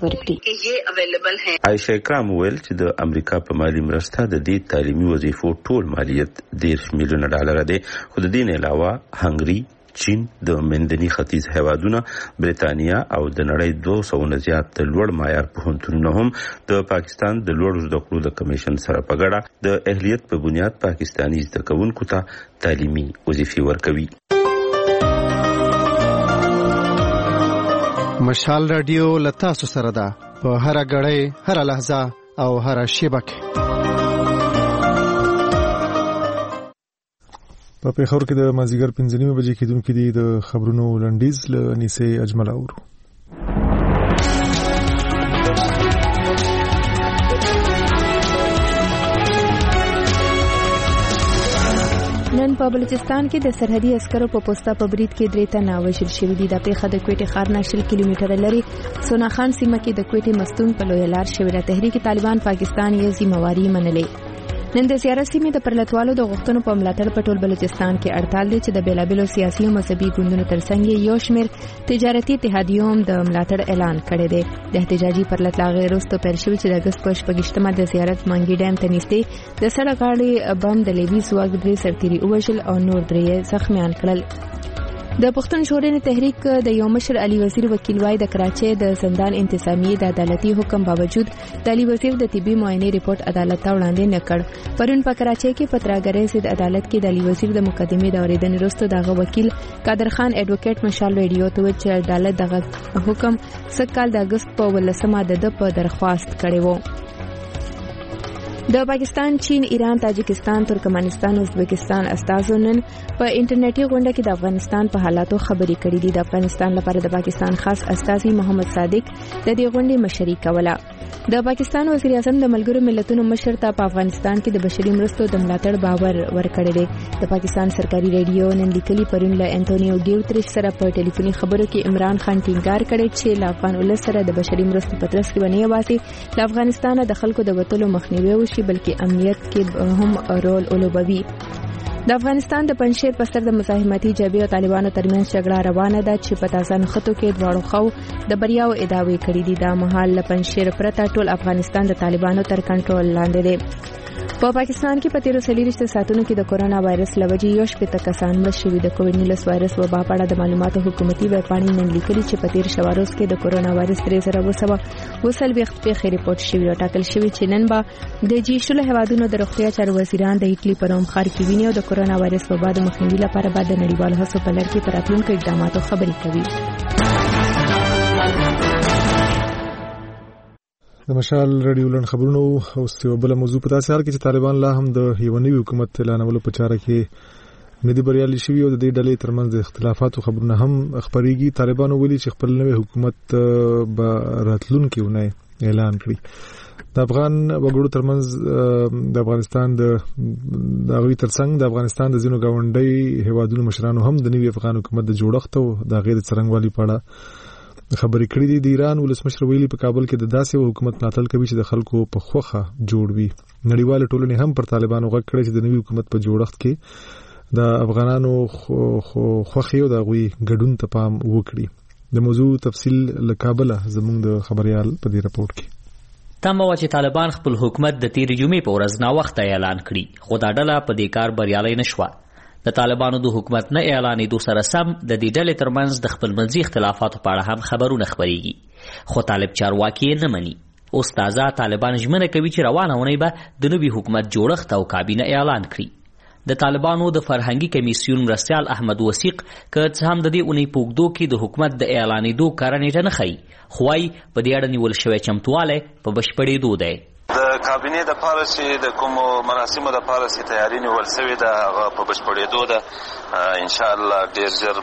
ورکړي. عائشه اکرام ویل چې د امریکا په مالی مرسته د دې تعلیمي وظیفو ټول مالیت $10 میلیونه دی، خو د دې نه علاوه هنګري، چین، د مندني ختیځ هیوادونه، بریتانیا او د نړۍ 200 نه زیات د لوړ معیار پوهنتونونه هم د پاکستان د لوړو زده کړو د کمیشن سره په ګډه د اهلیت په بنیاد پاکستاني زده کوونکو ته تعلیمي وظیفې ورکوي. مشال رادیو لتاسو سره ده په هر غړې، هر لحظه او هر شیبه کې. په پیښور کې د مازیګر 5:30 بجې کېدونکې دي د خبرونو لنډیز له نیسه اجمل اورو. په بلوچستان کې د سرحدي عسکرو په پوسټه په برید کې 3 تنه وژل شوي دي. د پیښه د کوټې ښار نه 20 کیلومتره لري سونا خان سیمه کې د کوټې مستون په لوی لار شوې ده. تحریک طالبان پاکستان یې ذمہواری منلې. نن د زیارت سیمې د پرلتوالو د غوښتنو په ملاتړ په ټول بلوچستان کې اړتال دي چې د بیلابیلو سیاسي او مذهبي ګوندونو ترڅنګ یو شمېر تجارتي اتحادیو هم د ملاتړ اعلان کړی دی. د احتجاجي پرلتلاغې وروسته پیل شوی چې د اګست په 28مه د زیارت منګي ډیم ته نږدې د سړک غاړې بم د لیوي ځواک 3 سرتیري ووژل او نور 3 زخمیان کړل. د پښتون ژغورنې تحریک د یو مشر علي وزیر وکیل وای د کراچۍ د زندان انتظامی د عدالتي حکم باوجود د علي وزیر د طبي معاینې ریپورت عدالت ته وړاندې نه کړ. پرون په کراچۍ کې پتراګرۍ ضد عدالت کې د علي وزیر د مقدمې د اورېدنې وروسته دغه وکیل قادر خان اډوکیټ مشال ریډیو ته چې عدالت دغه حکم سکهال د اگست په 18مه د په درخواست کړی و. د پاکستان، چین، ایران، تاجکستان، ترکمنستان او ازبکستان استازو نن په انټرنیټي غونډه کې د افغانستان په حالاتو خبرې کړې دي. د افغانستان لپاره د پاکستان خاص استازي محمد صادق د دې غونډې مشري کوله. د پاکستان وزیر اعظم د ملګرو ملتونو مشر ته په افغانستان کې د بشري مرستو د ملاتړ باور ورکړی دی. د پاکستان سرکاري ریډیو نن لیکلي پرون له انټونیو ګیوتریش سره په ټلیفوني خبرو کې عمران خان ټینګار کړی چې له افغان ولس سره د بشري مرستو په ترڅ کې باندې یوازې له افغانستان د خلکو د وټلو مخنیوي وشي بلکې امنیت کې هم رول ولوبوي. د افغانستان د پنځشیر په سر د مزاحمتي جبهې او طالبانو ترمنځ جګړه روانه ده چې په تازه نښتو کې دواړو خو د بریاو ادعاوې کړې دي. دا مهال له پنځشیر پرته ټول افغانستان د طالبانو تر کنټرول لاندې دی. په پاکستان کې په 13 ساعتونو کې د کورونا وایرس لوجې 18 کسان مړ شوي. د کووډ-19 وایرس وبا په اړه د معلوماتو حکومتي ویبپاڼې نن لیکلي چې په 13 شواروز کې د کورونا وایرس 3700 پیښې ریپورت شوي او ټاکل شوي چې نن به د جی 10 هیوادونو د روغتیا چارو وزیران د ایټلی په روم ښار کې ویني او د کورونا وایرس وبا د مخنیوي لپاره بعد د نړیوالو هڅو په لړ کې پر راتلونکو اقداماتو خبرې کوي. د مشال رادیو لن خبرونو او استوبله موضوع په تاسو حال کې چې طالبان لا هم د یو نوي حکومت اعلانولو په چاره کې ندي بریالي شوي او د دې ډلې ترمنځ د اختلافاتو خبرونه هم خبريږي. طالبانو ویلي چې خپل نوي حکومت به راتلونکي ونې اعلان کړي. د افغان وګړو ترمنځ د افغانستان د غوي ترڅنګ د افغانستان د زینو گاونډي هیوادونو مشرانو هم د نوي افغان حکومت د جوړښت او د غیر څرنګوالي په اړه خبرې کړې دي. د ایران ولسمشر ویلي په کابل کې د داسې حکومت ملاتړ کوي چې د خلکو په خوخه جوړ وي. نړیوال ټولنې هم پر طالبانو غږ کړی چې د نوي حکومت په جوړښت کې د افغانانو خوخي او د غوي ګډون ته پام وکړي. د موضوع تفصیل له کابل زموږ د خبريال په دې راپورټ کې تمه و چې طالبان خپل حکومت د تیر جمعې په ورځ نا وخت اعلان کړي، خو دا ډله په دې کار بریالي نشوه. د طالبانو د حکومت نه اعلانېدو سره سم د دې ډلې ترمنځ د خپل منځي اختلافاتو په اړه هم خبرونه خپرېږي، خو طالب چارواکي نه مني. اوس تازه طالبان ژمنه کوي چې روانه اونۍ به د نوي حکومت جوړښت او کابینه اعلان کړي. د طالبانو د فرهنګي کمیسیون مرستیال احمد وثیق که څه هم د دې اونۍ په اوږدو کې د حکومت د اعلانېدو کره نیټه نه ښیي، خو وايي په دې اړه نیول شوی چمتوالی په بشپړېدو دی. د کابینې د پاره چې د کومو مراسمو د پاره چې تیاری نیول شوې ده هغه په بشپړېدو ده. ان شاء الله ډېر ژر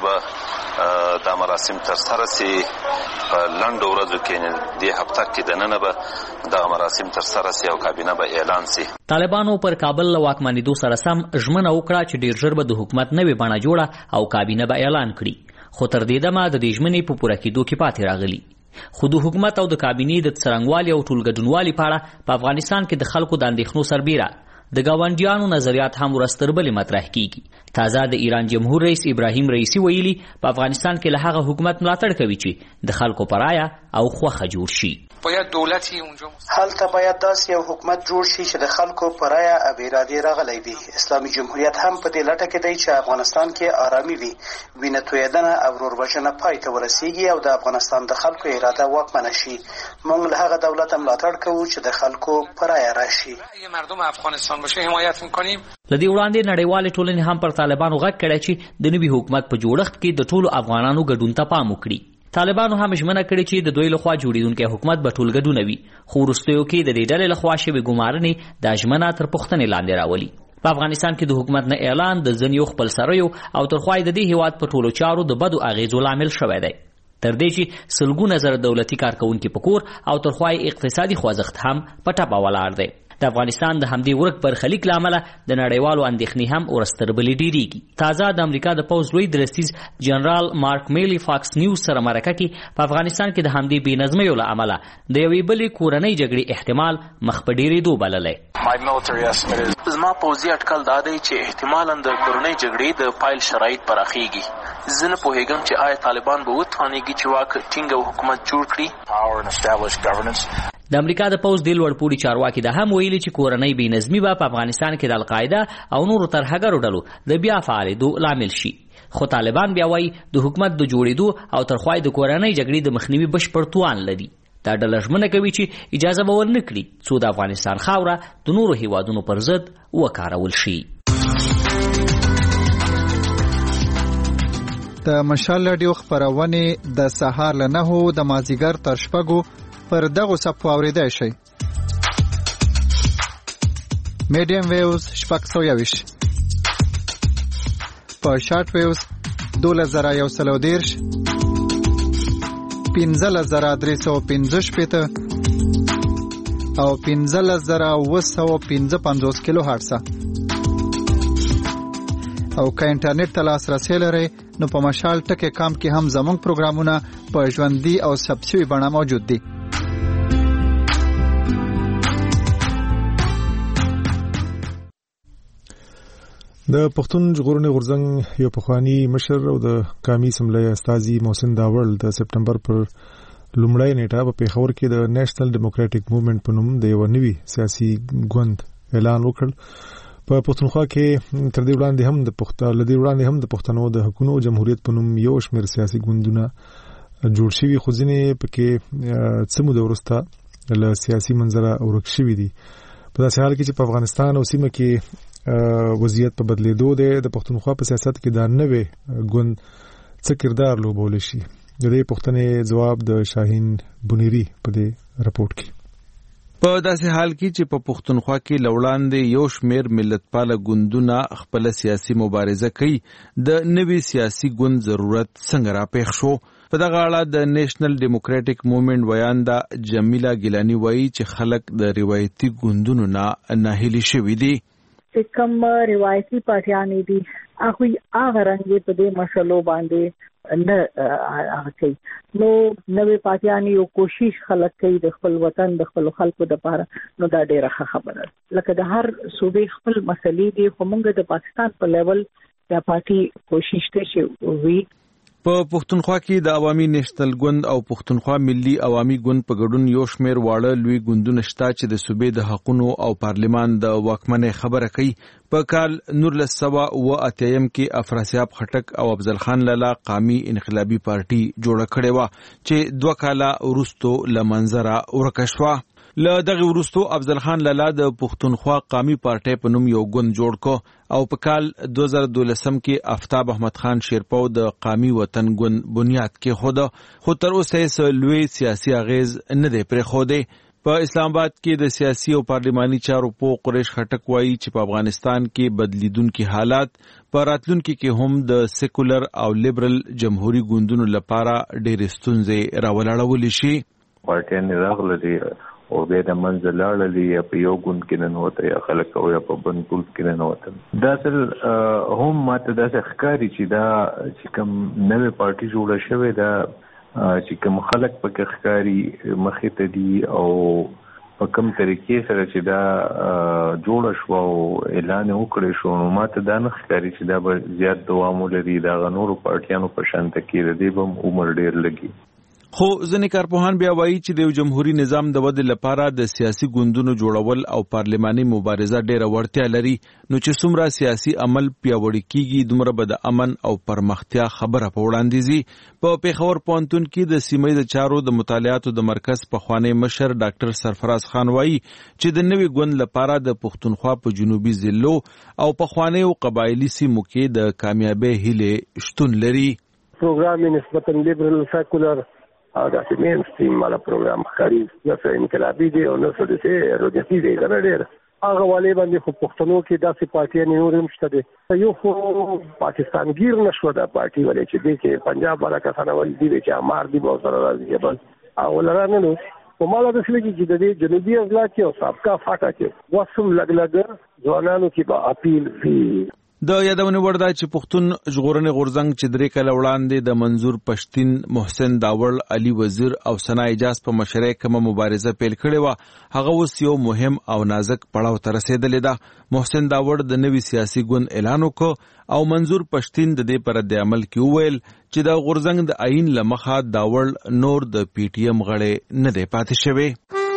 به دا مراسم ترسره شي. په لنډو ورځو کې دې هفته کې دننه به دا مراسم ترسره شي او کابینه به اعلان شي. طالبانو پر کابل له واکمنېدو سره سم ژمنه وکړه چې ډېر ژر به د حکومت نوې بڼه جوړه او کابینه به اعلان کړي، خو تر دې دمه د دې ژمنې په پوره کېدو کې پاتې راغلي. خو د حکومت او د کابینې د څرنګوالي او ټولګډونوالي په اړه په افغانستان کې د خلکو د اندېښنو سربیره د ګاونډیانو نظریات هم ورځ تر بلې مطرح کیږي. تازه د ایران جمهور رئیس ابراهیم رئیسی ویلي په افغانستان کې له هغه حکومت ملاتړ کوي چې د خلکو په رایه او خوښه جوړ شي. باید دولتی اونجا هلته باید داسې یو حکومت جوړ شي چې د خلکو په رایه او ارادې راغلی وي. اسلامي جمهوریت هم په دې لټه کې دی چې افغانستان کې آرامي وي، وینه تویدنه او وروربشنه پای ته ورسیږي او د افغانستان د خلکو اراده واکمنه شي. موږ له هغه دولت ملاتړ کوو چې د خلکو په رایه راشي. مردم افغانستان باشه حمایت می‌کنیم. لدی وړاندې نړیوال ټولنې هم پر طالبانو غږ کړی چې د نوي حکومت په جوړښت کې د ټولو افغانانو ګډون ته پام وکړي. طالبانو هم ژمنه کړې چې د دوی لخوا جوړیدونکي حکومت به ټول ګډون وي، خو وروستیو کې د دې ډلې لخوا شوې ګمارنې دا ژمنه تر پوښتنې لاندې راولي. په افغانستان کې د حکومت نه اعلان د ځینو خپل سرویو او ترخوای د دې هیواد په ټولو چارو د بدو اغیزو لامل شوی دی، تر دې چې سلګونه زره دولتي کارکونکي په کور او ترخوای اقتصادي خوځښت هم په ټپه ولاړ دی. د افغانستان د همدې ورک برخلیک له امله د نړیوالو اندېښنې هم ورستربلې ډېرېږي. تازه د امریکا د پوځ لوی درستیز جنرال مارک میلی فاکس نیوز سره مرکه کې په افغانستان کې د همدې بې نظمیو له امله د یوې بلې کورنۍ جګړې احتمال مخ په ډېرېدو بللی. زما پوځي اټکل دا دی چې احتمالاً د کورنۍ جګړې د پایل شرایط پراخېږي. زه نه پوهېږم چې آیا طالبان به وتوانېږي چې واک ټینګ او حکومت جوړ کړي. د امریکا د پوځ د لوړپوړي چارواکي دا هم ویلي چې کورنۍ بې نظمي به په افغانستان کې د القاعده او نورو ترهګرو ډلو د بیا فعالېدو لامل شي. خو طالبان بیا وایي د حکومت د جوړېدو او ترخوای د کورنۍ جګړې د مخنیوي بشپړ توان لري. دا ډله ژمنه کوي چې اجازه به ورنه کړي څو د افغانستان خاوره د نورو هیوادونو پر ضد وکارول شي. د مشال رادیو خپرونې د سهار له 9 د مازیګر تر 6 پر دغه صفحو اوریدای شئ. میډیم ویوز 620 په شارټ ویوز 2130 15315 او 15955 کیلو هرتز. او که انټرنیټ ته لاسرسی لرئ نو په مشال ټکی کام کې هم زموږ پروګرامونه په ژوندۍ او ثبت شوي بڼه موجود دي. د پښتون ژغورنې غورځنګ یو پخوانی مشر او د قومي اسمبلی استازي محسن داول د سپټمبر پر لومړۍ نیټه په پیښور کې د نېشنل ډیموکراټک موومېنټ په نوم د یو نوي سیاسي ګوند اعلان وکړ. په پښتونخوا کې تر دې وړاندې هم د پښتنو د حقوقو جمهوریت په نوم یو شمېر سیاسي ګوندونه جوړ شوي، خو ځینې پکې څه موده وروسته له سیاسي منظره ورک شوي دي. په داسې حال کې چې په افغانستان او سیمه کې وضعیت په بدلیدو دی، د پښتونخوا په سیاست کې دا نوې ګوند څه کردار لوبولی شي؟ د دې پوښتنې جواب د شاهین بنيري په دې رپورټ کې. په داسې حال کې چې په پښتونخوا کې لوړاندې یو شمېر ملتپاله ګوندونه خپل سیاسي مبارزه کوي، د نوي سیاسي ګوند ضرورت څنګه راپېښ شو؟ په دغه اړه د نېشنل ډیموکراټک موومېنټ ویانده جمیله ګیلانی وایي چې خلک د روایتي ګوندونو نه ناهیلي شوي دي. چې کوم روایتي پارټیانې دي هغه رنګې په دې مسلو باندې نه کوي. نو نوې پارټیانې یو کوشش خلک کوي د خپل وطن د خپل خلکو لپاره، نو دا ډېره ښه خبره ده. لکه د هر صوبې خپل مسلې دي، خو موږ د پاکستان په لیول دا پارټي کوشش کوي چې وي. په پښتونخوا کې د عوامي نېشنل ګوند او پښتونخوا ملي عوامي ګوند په ګډون یو شمېر واړه لوی ګوندونه شته چې د صوبې د حقوقو او پارلمان د واکمنۍ خبره کوي. په کال 1988 کې افراسیاب خټک او افضل خان لالا قومي انقلابي پارټي جوړه کړې وه چې 2 کاله وروسته له منځره ورکه شوه. له دغه وروسته افضل خان لالا د پښتونخوا قومي پارټي په نوم یو ګوند جوړ کړ او په کال 2012 کې آفتاب احمد خان شیرپو د قومي وطن ګوند بنیاد کې خو تر اوسه یې لوی سیاسي اغیز نه دی پرېښودی. په اسلام آباد کې د سیاسي او پارلماني چارو په قریش خټک وایي چې په افغانستان کې بدلیدونکي حالات په راتلونکي کې هم د سیکولر او لیبرل جمهوریت ګوندونو لپاره ډېرې ستونزې راولاړولی شي. پارټیان راغلي او به د منځ لاړلي یا په یو ګوند کې نه وته یا خلک او یا په بن ګوند کې نه وته. دا اصل هم ماته دا ښکاری چې دا چې کوم نوې پارټي جوړه شوې ده چې کوم خلک پکې ښکاری مخې ته دي او په کوم طریقې سره چې دا جوړ شو او اعلان وکړي شو، نو ماته دا نه ښکاری چې دا به زیات دوام ولري. دا نورو پارټیانو په شان کې د دې به عمر ډیر لګي. خو ځینې کارپوهان بیا وایي چې د جمهوریت نظام د ودې لپاره د سیاسي ګوندونو جوړول او پارلماني مبارزه ډېره وړتیا لري، نو چې څومره سیاسي عمل پیاوړی کیږي دومره به د امن او پرمختیا خبره په وړاندې ځي. په پیښور پوهنتون کې د سیمه ییز چارو د مطالعاتو د مرکز پخوانی مشر ډاکټر سرفراز خان وایي چې د نوي ګوند لپاره د پښتونخوا په جنوبي ضلعو او پخوانی او قبایلی سیمو کې د کامیابی هیله شتون لري. پروګرام نسبتا لیبرل سیکولر او دا چې مین سټریم والا پروګرام ښکاري، نه څه انقلابي دی او نه څه داسې روجتي دی، کنه ډېر هغه والي باندې. خو پښتنو کې داسې پارټیانې نور هم شته دي. یو خو پاکستان ګیر نشو دا پارټي ولې چې دی کې پنجاب والا کسانه ولې دی چې امار دی به سره راځي بس او لرانه نو په مالا د سلګي چې د جنوبي اضلاع کې او سابقا فاټا کې وسم لګ ځوانانو کې به اپیل وی. د یادونه وردا چې پښتون ژغورنې غورځنګ چې درې کله وړاندې د منظور پښتين محسن داوړ علي وزیر او ثنا اجاز په مشرۍ کومه مبارزه پیل کړې و هغه اوس یو مهم او نازک پړاو ته رسیدلې ده. محسن داوړ د نوي سیاسي ګوند اعلان وکړ او منظور پښتين د دې پر رد عمل کې وویل چې د غورځنګ د عین لمخه داوړ نور د پی ټی ایم غړي نه دی پاتې شوی.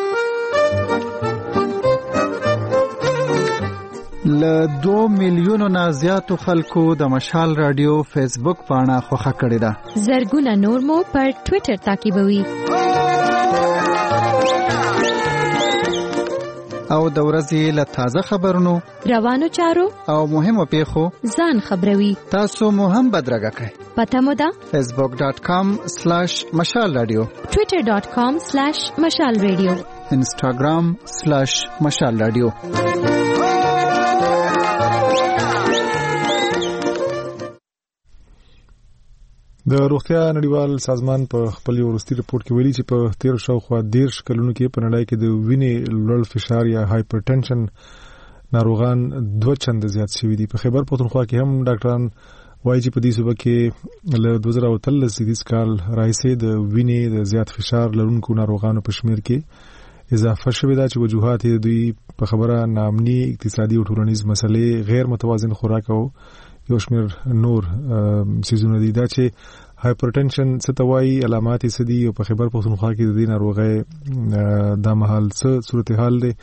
له 2 میلیونو نه زیاتو خلکو د مشال رادیو فیسبوک پاڼه خوښه کړې ده. زرګونه نور مو پر ټوئیټر تعقیبوي. او د ورځې له تازه خبرونو روانو چارو او مهمو پیښو ځان خبروي. تاسو مو هم بدرګه کړئ. پته مو ده facebook.com/مشال رادیو، twitter.com/مشال رادیو، instagram/مشال رادیو. د روغتیا نړیوال سازمان په خپل وروستي رپورت کې ویلي چې په 13 شاوخوا 10 کلونو کې په نړۍ کې د وینې لوړ فشار یا هایپرټنشن ناروغان 2 چنده زیات شوي دي. په خیبر پښتونخوا کې هم ډاکټران وایي چې په دې صوبه کې له 2013 کال راهیسې د وینې د زیات فشار لرونکو ناروغانو په شمیر کې اضافه شوې ده چې وجوهات دوی په خبره ناامني، اقتصادي او ټولنیز مسلې، غیر متوازن خوراک او یو شمیر نور سيزونه دي. دا چې هایپرټنشن څه ته وایي، علامات یې څه دي او په خیبر پښتونخوا کې د دې ناروغۍ د مهال څه صورتحال دی،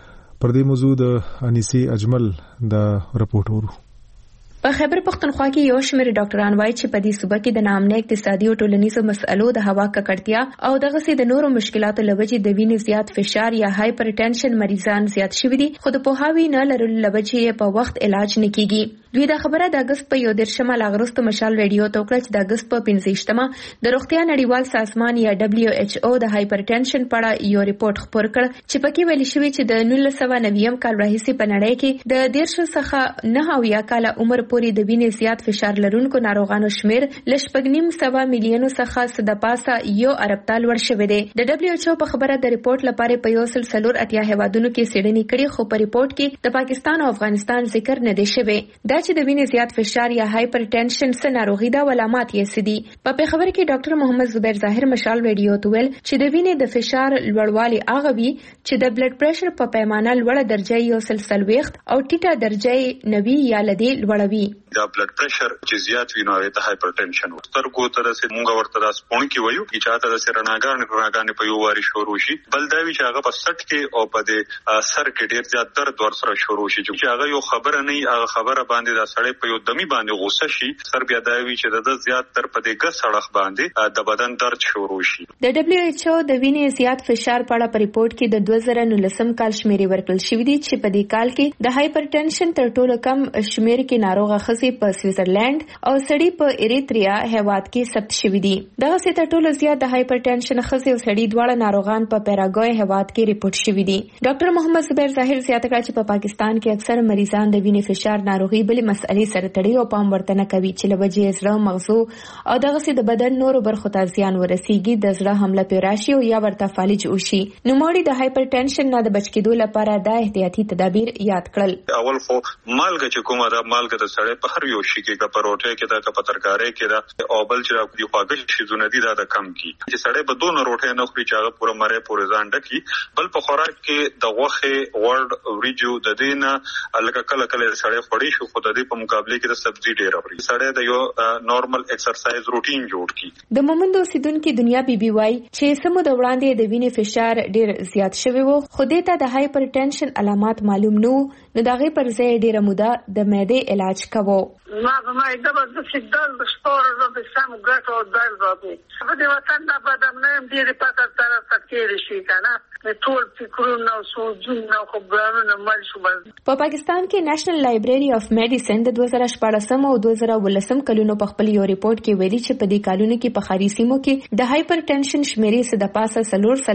پر دې موضوع د انیسی اجمل د رپورټ ورو. په خیبر پښتونخوا کې یو شمېر ډاکټران وایي چې په دې صوبه کې د ناامنۍ، اقتصادي او ټولنیزو مسئلو، د هوا ککړتیا او دغسې د نورو مشکلاتو له وجې د وینې زیات فشار یا هایپرټنشن مریضان زیات شوي دي، خو د پوهاوي نه لرلو له وجې یې په وخت علاج نه کیږي. دوی دا خبره د اګست په 11 لاغرستو مشال ریډیو ته وکړه چې د اګست په 15 د روغتیا نړیوال سازمان یا WHO د هایپرټنشن په اړه یو ریپورت خپور کړ چې پکې ویل شوی چې د 1990 کال راهیسې په نړۍ کې د 10 څخه 9 کال عمر پورې د وینې زیات فشار لرونکو ناروغانو شمیر ل 9.9 میلیونو څخه د پاسه 1 ارب ته لوړ شوی دی. د WHO په خبره د ریپورت لپاره په 184 هیوادونو کې څېړنې کړې، خو په ریپورت کې د پاکستان او افغانستان ذکر نه دی شوی. دا چې د وینې زیات فشار یا هایپرټنشن څه ناروغي ده، علامات یې څه دي. په پیښور کې ډاکټر محمد زبیر ظاهر مشال ریډیو ته ویل چې د وینې د فشار لوړوالی هغه وي چې د بلډ پريشر په پیمانه لوړه درجه یو سلسله وخت او ټیټه درجه 90 یا لدی لوړوي. دا بلډ پريشر چې زیات وي نو ته هایپرټنشن سترګو ته رسې مونږ ورته د سپون کې وایو چې چاته د سرناګان په یو واري شروع شي، بل دا وی چې هغه په سټ کې او په د سر کې ډیر زیات درد ورسره شروع شي چې هغه یو خبره نه هغه خبره باندې د سړی په یو دمی باندې غوسه شي، سر بیا دا وی چې د زیات تر په دې ګس سړخ باندې د بدن درد شروع شي. د WHO د وینې زیات فشار په اړه په ریپورت کې د 2019 کال شمیرې ورکړل شوې دي چې په دې کال کې د هایپرټنشن تر ټولو کم شمیر کې ناروغه ښځې په سویټزرلند او سړي په ایریتریا هیواد کې ثبت شوې دي. دغه سي تر ټولو زیات د هایپرټنشن ښځې او سړي دواړه ناروغان په پیراګوای هیواد کې ریپورت شوې دي. ډاکټر محمد زبیر ظاهر زیاته کړه چې په پاکستان کې اکثر مریضان د وینې فشار ناروغي بلې مسئلې سره تړي او پام ورته نه کوي چې له وجې زړه، مغزو او دغه سي د بدن نورو برخو ته زیان ورسیږي، د زړه حمله پې راشي او یا ورته فالج وشي. نو موري د هایپرټنشن نه د بچ کېدو لپاره د احتیاطي تدابیر یاد کړل. اول خو مالګه چې کومه ده، مالګه د سړی په هر یو شي کې د پروټه کې د کپترکارې کې ده او بل چې د خواږه شیزونه دي دا کم کی چې سړی به دوه روټه نه خوري چې هغه پوره مړې پورې ځان ډکی. بل په خوراک کې د غوښه، ورډ، وریجو د دینه الګ کله کله سړی خوري شو، خو د دې په مقابله کې د سبزی ډیر خوري. سړی د یو نارمل ایکسرسایز روټین جوړ کی. د مومند اوسیدونکو دنیا بي بي وايي چې سمو د وړاندې د وینې فشار ډیر زیات شوی وو، خو دې ته د هایپرټنشن علامات معلوم نو دغه پر ځای ډیره موده د معدې علاج کوو. ما معده د سیګنال د سپور د سم ګټو دال راځي. په دې وطن د بدن نه ډیره پاتې تر تکیر شي کنه ټول فکرونه او سوچونه خو ګرانه مل شو. په پاکستان کې نېشنل لایبرری اف میډیسن د 2014 او 2018 کلونو په خپل یو ریپورت کې ویلي چې په دې کلونو کې په ښاري سیمو کې د هایپرټنشن شمیرې څخه د پاسه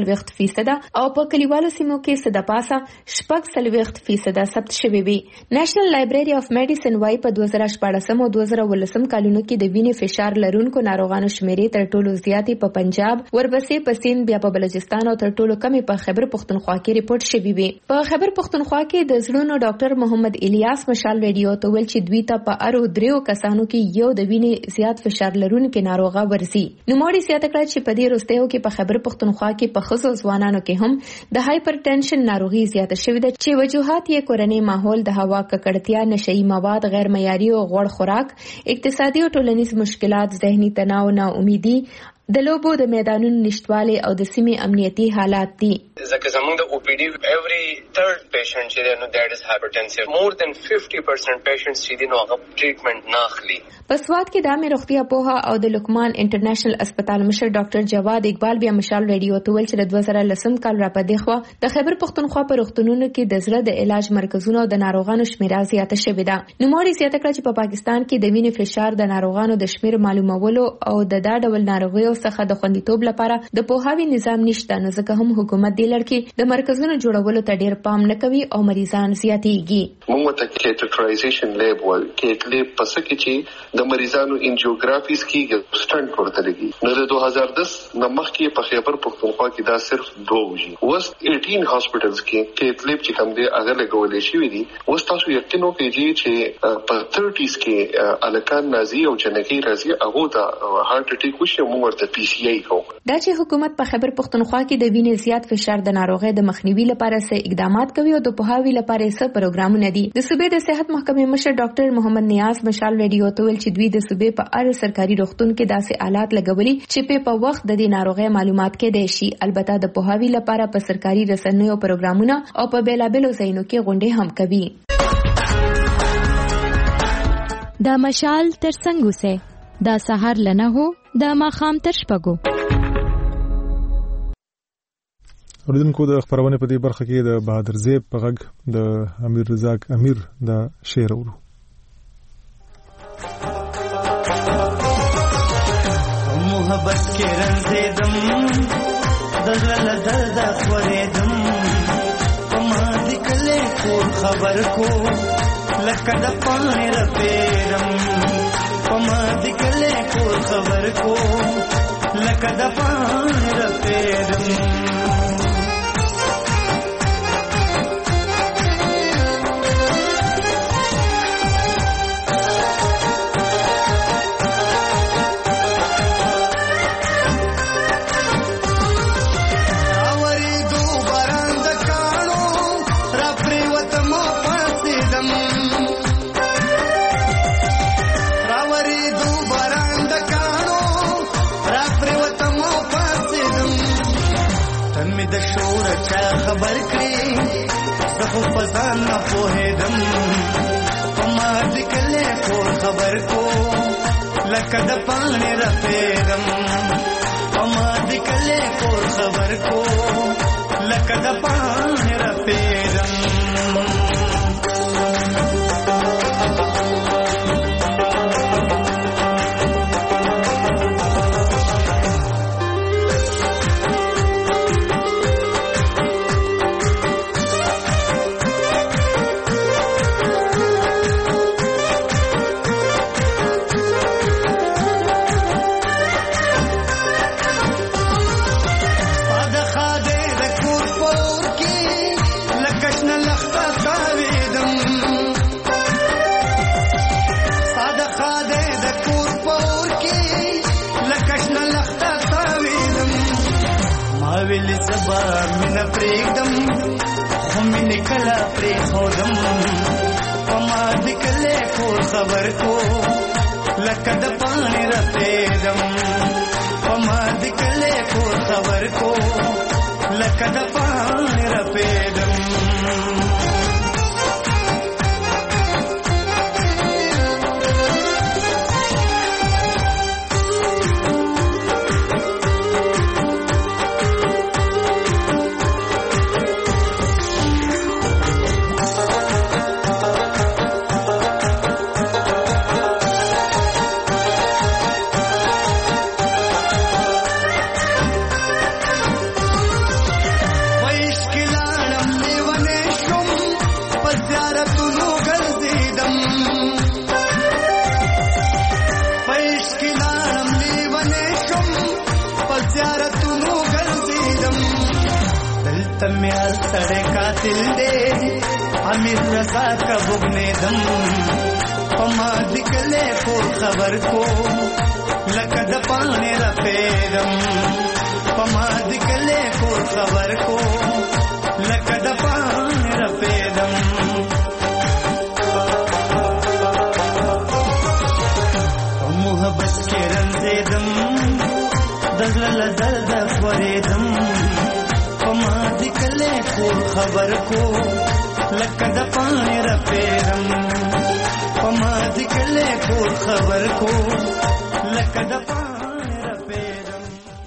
40% او په کلیوالو سیمو کې څخه د پاسه 60% ثبت شوی وي. نېشنل لایبرری اف میډیسن وايي په 2014 او 2018 کلونو کې د وینې فشار لرونکو ناروغانو شمیرې تر ټولو زیاتې په پنجاب، ورپسې په سند، بیا په بلوچستان او تر ټولو کمې په خیبر پختونخوا کې ریپورت شوي وي. په خیبر پختونخوا کې د زړونو ډاکټر محمد الیاس مشال ریډیو ته ویل چې دوی ته په ارو دریو کسانو کې یو د وینې زیات فشار لرونکو ناروغه ورسي. نوموړي زیاته کړه چې په دې وروستیو کې په خیبر پختونخوا کې په ښځو ځوانانو کې هم د هایپرټنشن ناروغي زیاته شوې ده چې وجوهات یې کورنۍ ماحول، د هوا ککړتیا، نشئی مواد، غیر معیاري او غوړ خوراک، اقتصادي او ټولنیز مشکلات، ذهني تناو، ناامیدي، د لوبو د میدانونو نشټوالی او د سیمې امنیتي حالات دي. ځکه زموږ د OPD every third patient چې نو that is hypertensive, more than 50% patients چې نو هغه ټریټمنټ نه اخلي. په سواد کې د عامه روغتیا پوها او د لقمان انټرنیشنل هسپتال مشر ډاکټر جواد اقبال بیا مشال ریډیو ته ویل چې د 2010 کال را پدې خو د خیبر پختونخوا په روغتونونو کې د زړه د علاج مرکزونو او د ناروغانو شمیره زیاته شوې ده. نوموړي زیاته کړه چې په پاکستان کې د وینې فشار د ناروغانو د شمیر معلومولو او د دا ډول ناروغیو څخه د خوندیتوب لپاره د پوهاوی نظام نشته، نو ځکه هم حکومت دې لړ کې د مرکزونو جوړولو ته ډیر پام نه کوي او مریضان زیاتېږي. موږ ته کیټرایزیشن لیب وایي کې لیب پس کې چې د مریضانو انجیوګرافیز کې سټنټ ورته لګي. نو د 2010 نمخ کې په خیبر پختونخوا کې دا صرف 2 وږي. وس 18 هاسپټلز کې لیب چې کوم دی هغه لګولې شوی دي. وس تاسو یقین وکړئ چې په 30s کې الکان نازي او جنکی راځي هغه د هارت اٹیک وشي موږ ورته PCI دا چې حکومت په خیبر پختونخوا کې د وینې زیات فشار د ناروغۍ د مخنیوي لپاره څه اقدامات کوي او د پوهاوي لپاره څه پروګرامونه دي. د صوبې د صحت محکمې مشر ډاکټر محمد نیاز مشال ریډیو ته ویل چې دوی د صوبې په هر سرکاري روغتون کې داسې آلات لګولي چې په وخت د دې ناروغۍ معلومات کېدای شي. البته د پوهاوي لپاره په سرکاري رسنیو پروګرامونه او په بیلابلو ځایونو کې غونډې هم کوي. دا مشال تر څنګه سه دا سحر لنه هو د ماخام تر شپږو. اوریدونکو د خبرونه په دې برخه کې د بهادر زیب په غږ د امیر رزاق امیر د شعر اورو. محبت کې رنځېدم د زړه درد خورېدم په ما دې کله کور خبر کو لکه د پاڼې رپېدم په ما دې کله کور خبر کو لکه د پاڼې رپېدم. خبر کړی زه خو پزان نه پوهېدم په ما دې کله کور خبر کو لکه د پاڼې رپېدم په ما دې کله کور خبر کو لکه د پاڼې رپېدم. مینه پرېږدم خو مینې کله پرېښودم په ما دې کله کور خبر کو لکه د پاڼې رپېدم په ما دې کله کور خبر کو لکه د پاڼې رپېدم. حاصل دے امیر رضا کا بغنے دم پما دکلے پور خبر کو لقد پانے رفیدم پما دکلے پور خبر کو لقد پانے رفیدم محبت کے رنزیدم دزل زلد فریدم پما دکلے پور خبر کو لقد پانے رفیدم پما دکلے پور خبر کو لقد پانے رفیدم.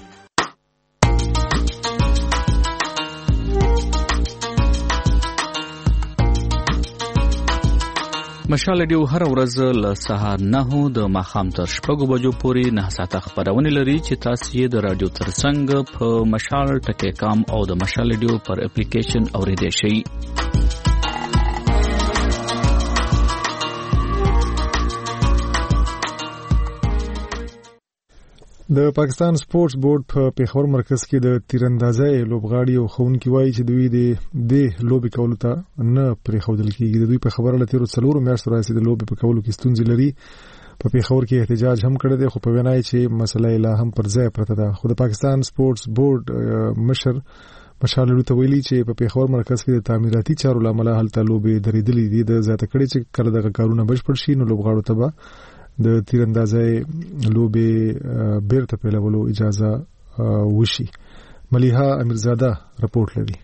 مشال ډیو هر ورځ له سهار 9 د ماښام تر 6 بجو پورې 9 ساعته خبرونه لري چې تاسو یې د رادیو ترڅنګ په مشال ټکی کام او د مشال ډیو پر اپلیکیشن اوریدئ شئ. د پاکستان سپورتس بورډ په پیښور مرکز کې د تیراندازۍ لوبغاړي او ښوونکي وایي چې دوی د لوبي کولو ته نه پرېښودل کېږي. د دوی په خبره له تیرو 4 میاشتو راځي د لوبي په کولو کې ستونزې لري. په پیښور کې احتجاج هم کړی دی خو په وینا چې مسله لا هم پر ځای پرته ده. خو د پاکستان سپورتس بورډ مشر مشال ته ویلي چې په پیښور مرکز کې د تعمیراتي چارو لامل هلته لوبي درېدلې دي. د زیاته کړي چې کله دغه کارونه بشپړ شي نو لوبغاړو ته به د تیراندازۍ لوبې بیرته پیلولو اجازه وشي. ملیحه امیرزاده رپورټ لري.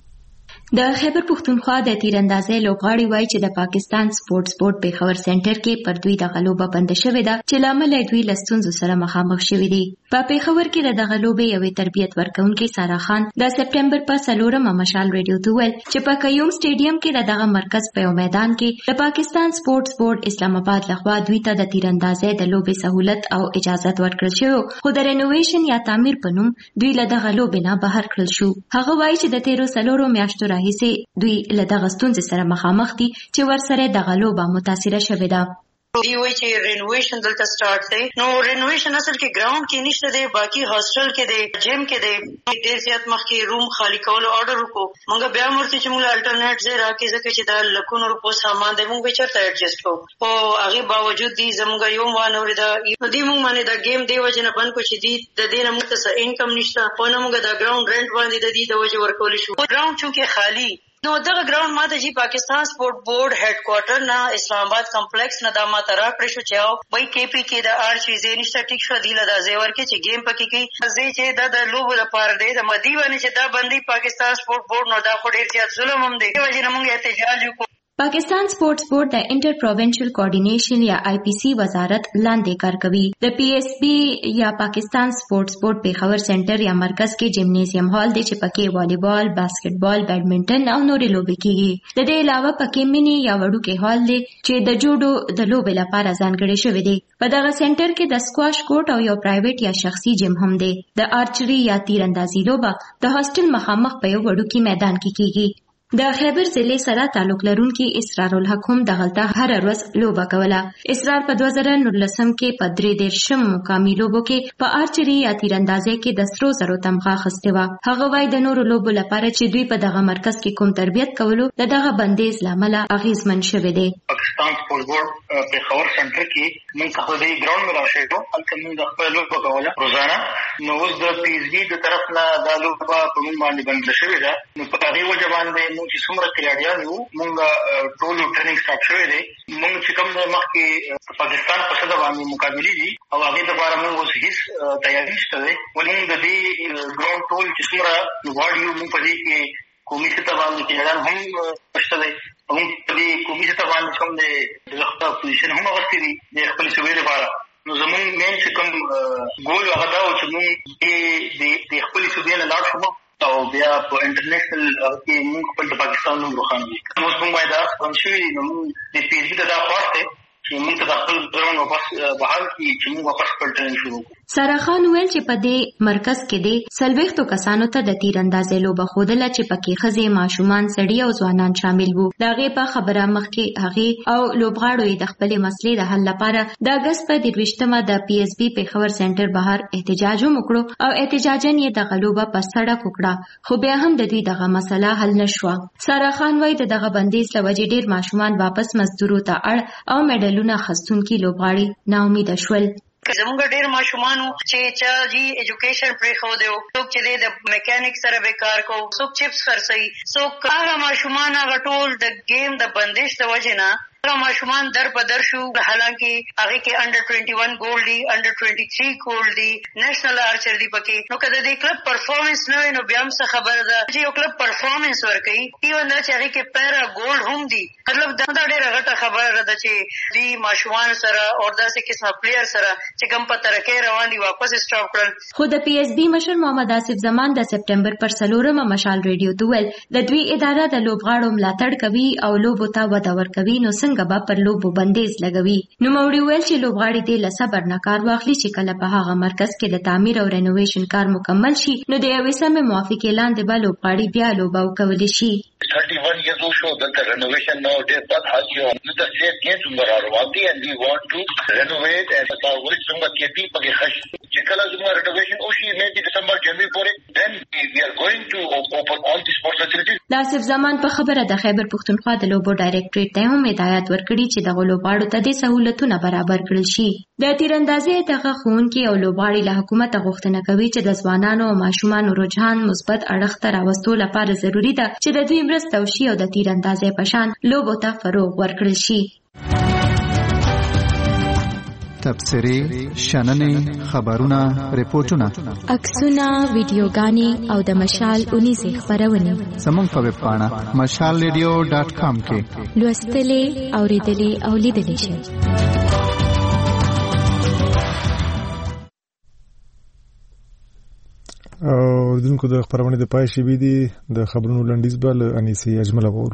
د خیبر پښتونخوا د تیراندازۍ لوبغاړي وایي چې د پاکستان سپورتس بورډ پیښور سنټر کې پر دوی د غلوبه بند شوې ده چې لامل دوی له ستونزو سره مخامخ شوي دي. په پیښور کې د غلوبې یوې تربیت ورکونکي سارا خان د سپټمبر په 4 مشال ریډیو ته ویل چې په قیوم سټیډیم کې دغه مرکز په یو میدان کې د پاکستان سپورتس بورډ اسلام آباد لخوا دوی ته د تیراندازۍ د لوبې سہولت او اجازه ورکړل شوی خو د رینوویشن یا تعمیر په نوم دوی له دغه لوبې نه بهر کړل شو. هغه وایي چې د تیرو 4 میاشتو راهیسې دوی له دغه ستونزې سره مخامخ دي چې ورسره دغه لوبه متاثره شوې ده. دی وایي چې رینوویشن دلته سٹارټ دی. نو رینوویشن اصل کې ګراوند کې نشته دی، باقي هاسټل کې دی، جیم کې دی. ډېر زیات مخکې روم خالی کولو آرډر وکړو. موږ بیا ورته چې موږ الټرنیټ ځای راکړي ځکه چې دا لکونو روپو سامان دی موږ به چېرته ایډجسټ کوو. خو هغې باوجود دی زموږ یو وانه اورېده. نو دی موږ باندې دا گیم دی وجې نه بند کړو چې دی د دې نه موږ ته څه انکم نشته او نه موږ دا ګراوند رینټ باندې د دې د وجې ورکولی شو. ګراوند چونکې خالي نو دغه ګراوند ماته چې پاکستان سپورت بورډ هډ کوارټر نه اسلام آباد کمپلیکس نه دا ماته راکړی شو چې او وایي کې پی کې د هر شي ځای نشته. ټیک شوه دی له دا ځای ورکړي چې گیم پکې کوي ځای چې دا د لوبو لپاره دی د مدي باندې چې دا بندي پاکستان سپورت بورډ نو دا خو ډېر زیات ظلم هم دی. دې وجې نه موږ احتجاج وکړو. پاکستان سپورتس بورډ د انټر پروینشل کوارډینیشن یا آی پی سی وزارت لاندې کار کوي. د پی ایس بی یا پاکستان سپورتس بورډ پیښور سنټر یا مرکز کې جمنیزیم هال دی چې پکې والیبال، باسکټبال، بیډمنټن او نورې لوبې کیږي. د دې علاوه پکې مینی یا وړوکی هال دی چې د جوډو د لوبې لپاره ځانګړی شوی دی. په دغه سنټر کې د سکواش کورټ او یو پرایویټ یا شخصي جیم هم دی. د آرچري یا تیراندازي لوبه د هاسټل مخامخ په یو وړوکی میدان کې کیږي. د خیبر ضلع سره تعلق لرونکي اسرار الحق هم دغلته هر ورځ لوبه کوله. اسرار په 2019 کې په 33 مقامي لوبو کې په آرچري یا تیراندازۍ کې د سرو زرو تمغه اخیستې وه. هغه وایي د نورو لوبو لپاره چې دوی په دغه مرکز کې کوم تربیت کولو د دغه بندیز له امله اغېزمن شوی دی. پاکستان سپورټ بورډ پیښور سنټر کې موږ ته د ګراوند ملا شوو هلته موږ د خپل لوبه کوله روزانه. نو اوس د پی ایس بي د طرف نه دا لوبه په موږ باندې بند شوې ده. نو په هغې وجه باندې چې څومره کلاډیان یو موږ ټول ټریننګ سټارټ شوی دی. موږ چې کوم ځای مخکې پاکستان په سطح باندې مقابلې دي او هغې دپاره موږ اوس هېڅ تیاري نشته دی. ولې موږ د دې ګراوند ټول چې څومره غواړي یو موږ په دې کې قومي سطح باندې کلاډیان هم شته دی. موږ په دې قومي سطح باندې کوم دی د خپل پوزیشن هم اخیستې دي د خپلې صوبې لپاره. نو زموږ مین چې کوم ګول هغه دا و چې موږ د خپلې صوبې نه لاړ شو او بیا په انټرنیشنل کې موږ خپل د پاکستان نوم روښانه کړو. اوس موږ باید دا بند شوي دي. نو موږ د پی ایچ بي ته دا خواست دی چې موږ ته د خپل ګراوند واپس بحال کړي چې موږ واپس خپل ټریننګ شروع کړو. سارا خان ویل چې په دې مرکز کې د 40 کسانو ته د تیراندازۍ لوبه ښودله چې پکې ښځې، ماشومان، سړي او ځوانان شامل وو. د هغې په خبره مخکې هغې او لوبغاړو یې د خپلې مسلې د حل لپاره د اګست په 23مه د PSB پیښور سنټر بهر احتجاج هم وکړو او احتجاجاً یې دغه لوبه په سړک وکړه، خو بیا هم د دوی دغه مسله حل نه شوه. سارا خان وایي د دغه بندیز له وجې ډېر ماشومان واپس مزدورو ته اړ او میډلونه اخیستونکي لوبغاړي ناامیده شول. زموږ ډېر ماشومان چې چا جی ایجوکیشن پرېښودی و، څوک چې دی د میکانیک سره به کار کوو، څوک چپس خرڅوي، څوک هغه ماشومان هغه ټول د گیم د بندش د وجې نه هغه ماشومان در په در شو. حالانکه هغې کې انډر 21 ګولډ دي، انډر 23 ګولډ دي، نیشنل آرچر دي پکې. نو که د دې کلب پرفارمنس نه وي نو بیا هم څه خبره ده چې یو کلب پرفارمنس ورکوي، ایون دا چې هغې کې پیرا ګولډ هم دي. مطلب دا ډېره غټه خبره ده چې دوی ماشومان سره او داسې قسمه پلیر سره چې کوم په ترقۍ روان دي واپس سټاپ کړل. خو د PSB مشر محمد آصف زمان د سپټمبر پر 4 مشال ریډیو ته ویل د دوی اداره د لوبغاړو ملاتړ کوي او لوبو ته وده ورکوي، نو څنګه به پر لوبو بندیز لګوي. نوموړي ویل چې لوبغاړي دې له صبر نه کار واخلي چې کله په هغه مرکز کې د تعمیر او رینوویشن کار مکمل شي نو د یوې سمې موافقې لاندې به لوبغاړي بیا لوبه وکولی شي. 31 years old show that the renovation now is but has you the state gains umar arwati and we want to renovate and the which summa kp page khash chikala summa renovation oshi maybe December January pore then we are going to open all the sports facilities. د آصف زمان په خبره د خیبر پښتونخوا د لوبو ډایریکټریټ ته هم هدایت ورکړي چې د لوبغاړو ته د سہولتونو برابر کړل شي. د تیراندازۍ دغه ښوونکي او لوبغاړي له حکومت غوښتنه کوي چې د ځوانانو او ماشومانو رجحان مثبت اړخ ته راوستو لپاره ضروری ده چې د دوی مرسته وشي او د تیراندازۍ په شان لوبو ته فروغ ورکړل شي. تبصرې، شننې، خبرونه، ریپورتونه، عکسونه، ویډیوګانې او د مشال اونیزې خپرونې زموږ په ویب پاڼه mashalradio.com کې لوستلې، اوریدلې او لیدلې شئ. اوریدونکو د خبرونې د پای شوي دي د خبرونو لنډیز به له انیسې اجمل غواړو.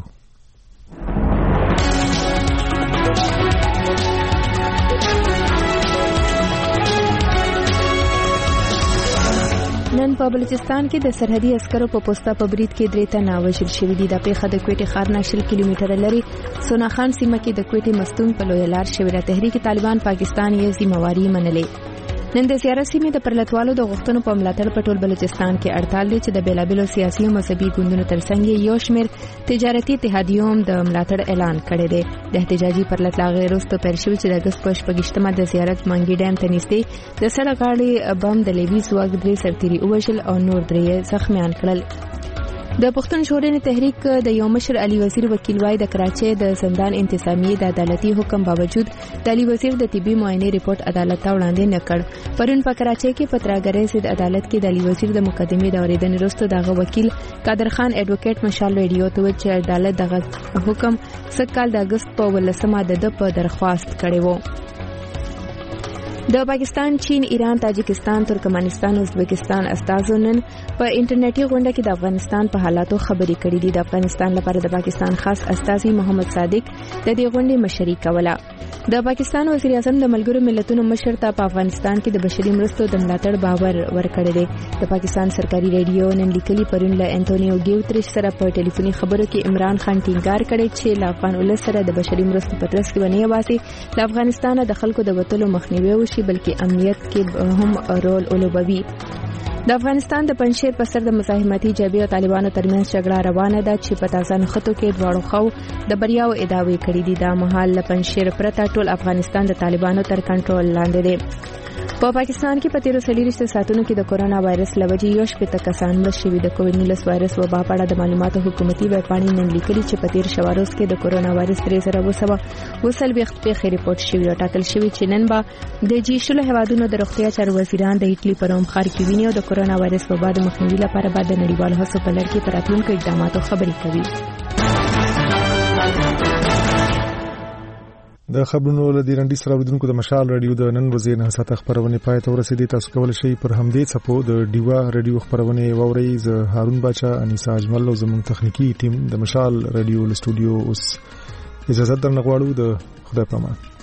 نن په بلوچستان کې د سرحدي عسکرو په پوسټه په برید کې 3 تنه وژل شوي دي. د پیښه د کوټې ښار نه 20 کیلومتره لري سونا خان سیمه کې د کوټې مستون په لوی لار شوې ده. تحریک طالبان پاکستان یې ذمہواری منلې. نن د زیارت سیمې د پرلتوالو د غوښتنو په ملاتړ په ټول بلوچستان کې اړتال دي چې د بیلابیلو سیاسي او مذهبي ګوندونو ترڅنګ یو شمېر تجارتي اتحادیو هم د ملاتړ اعلان کړی دی. د احتجاجي پرلتلاغې وروسته پیل شوی چې د اګست په 28مه د زیارت منګي ډیم ته نږدې د سړک غاړې بم د لیوي ځواک 3 سرتیري ووژل او نور 3 زخمیان کړل. د پښتون ژغورنې تحریک د یو مشر علي وزیر وکیل وای د کراچۍ د زندان انتظامیه د عدالتي حکم باوجود د علي وزیر د طبي معاینې ریپورت عدالت ته وړاندې نه کړ. پرون په کراچۍ کې پتراګرۍ ضد عدالت کې د علي وزیر د مقدمې د اورېدنې وروسته دغه وکیل قادر خان ایډوکیټ مشال ریډیو ته ویل چې عدالت دغه حکم سکهال د اګست په 18مه د په درخواست کړی و. د پاکستان، چین، ایران، تاجکستان، ترکمنستان او ازبکستان استازو نن په انټرنیټي غونډه کې د افغانستان په حالاتو خبرې کړې دي. د افغانستان لپاره د پاکستان خاص استازي محمد صادق د دې غونډې مشري کوله. د پاکستان وزیر اعظم د ملګرو ملتونو مشر ته په افغانستان کې د بشري مرستو د ملاتړ باور ورکړی دی. د پاکستان سرکاري ریډیو نن لیکلي پرون له انټونیو ګیوتریش سره په ټلیفوني خبرو کې عمران خان ټینګار کړی چې له افغان ولس سره د بشري مرستو په ترڅ کې ونه یوازې له افغانستان د خلکو د وتلو مخنیوي وشي بلکې امنیت کې هم رول ولوبوي. د افغانستان د پنځشیر په سر د مزاحمتي جبهې او طالبانو ترمنځ جګړه روانه ده چې په تازه نښتو کې دواړو خواو د بریاو ادعاوې کړې دي. دا مهال له پنځشیر پرته ټول افغانستان د طالبانو تر کنټرول لاندې دی. په پاکستان کې په 13 ساعتونو کې د کورونا وایرس لوجې 18 کسان مړ شوي. د کووډ-19 وایرس وبا په اړه د معلوماتو حکومتي ویب پاڼې نن لیکلي چې په 13 شواروز کې د کورونا وایرس 3700 پیښې ریپورت شوي او ټاکل شوي چې نن به د G20 هیوادونو د روغتیا چارو وزیران د ایټلی په روم ښار کې ویني او د کورونا وایرس وبا د مخنیوي لپاره به د نړیوالو هڅو په لړ کې پر راتلونکو اقداماتو خبرې کوي. د خبرونو له دې رنډي سره اوریدونکو د مشال رادیو د نن ورځې نه ساته خبرونه پای ته ورسېدې. تاسو کولی شئ پر همدې څپو د ډیوا رادیو خبرونه واورئ. زه هارون باچا، انیسا اجمل او زموږ تخنیکی ټیم د مشال رادیو له سټوډیو اوس اجازه درنه غواړو. د خدای پامان.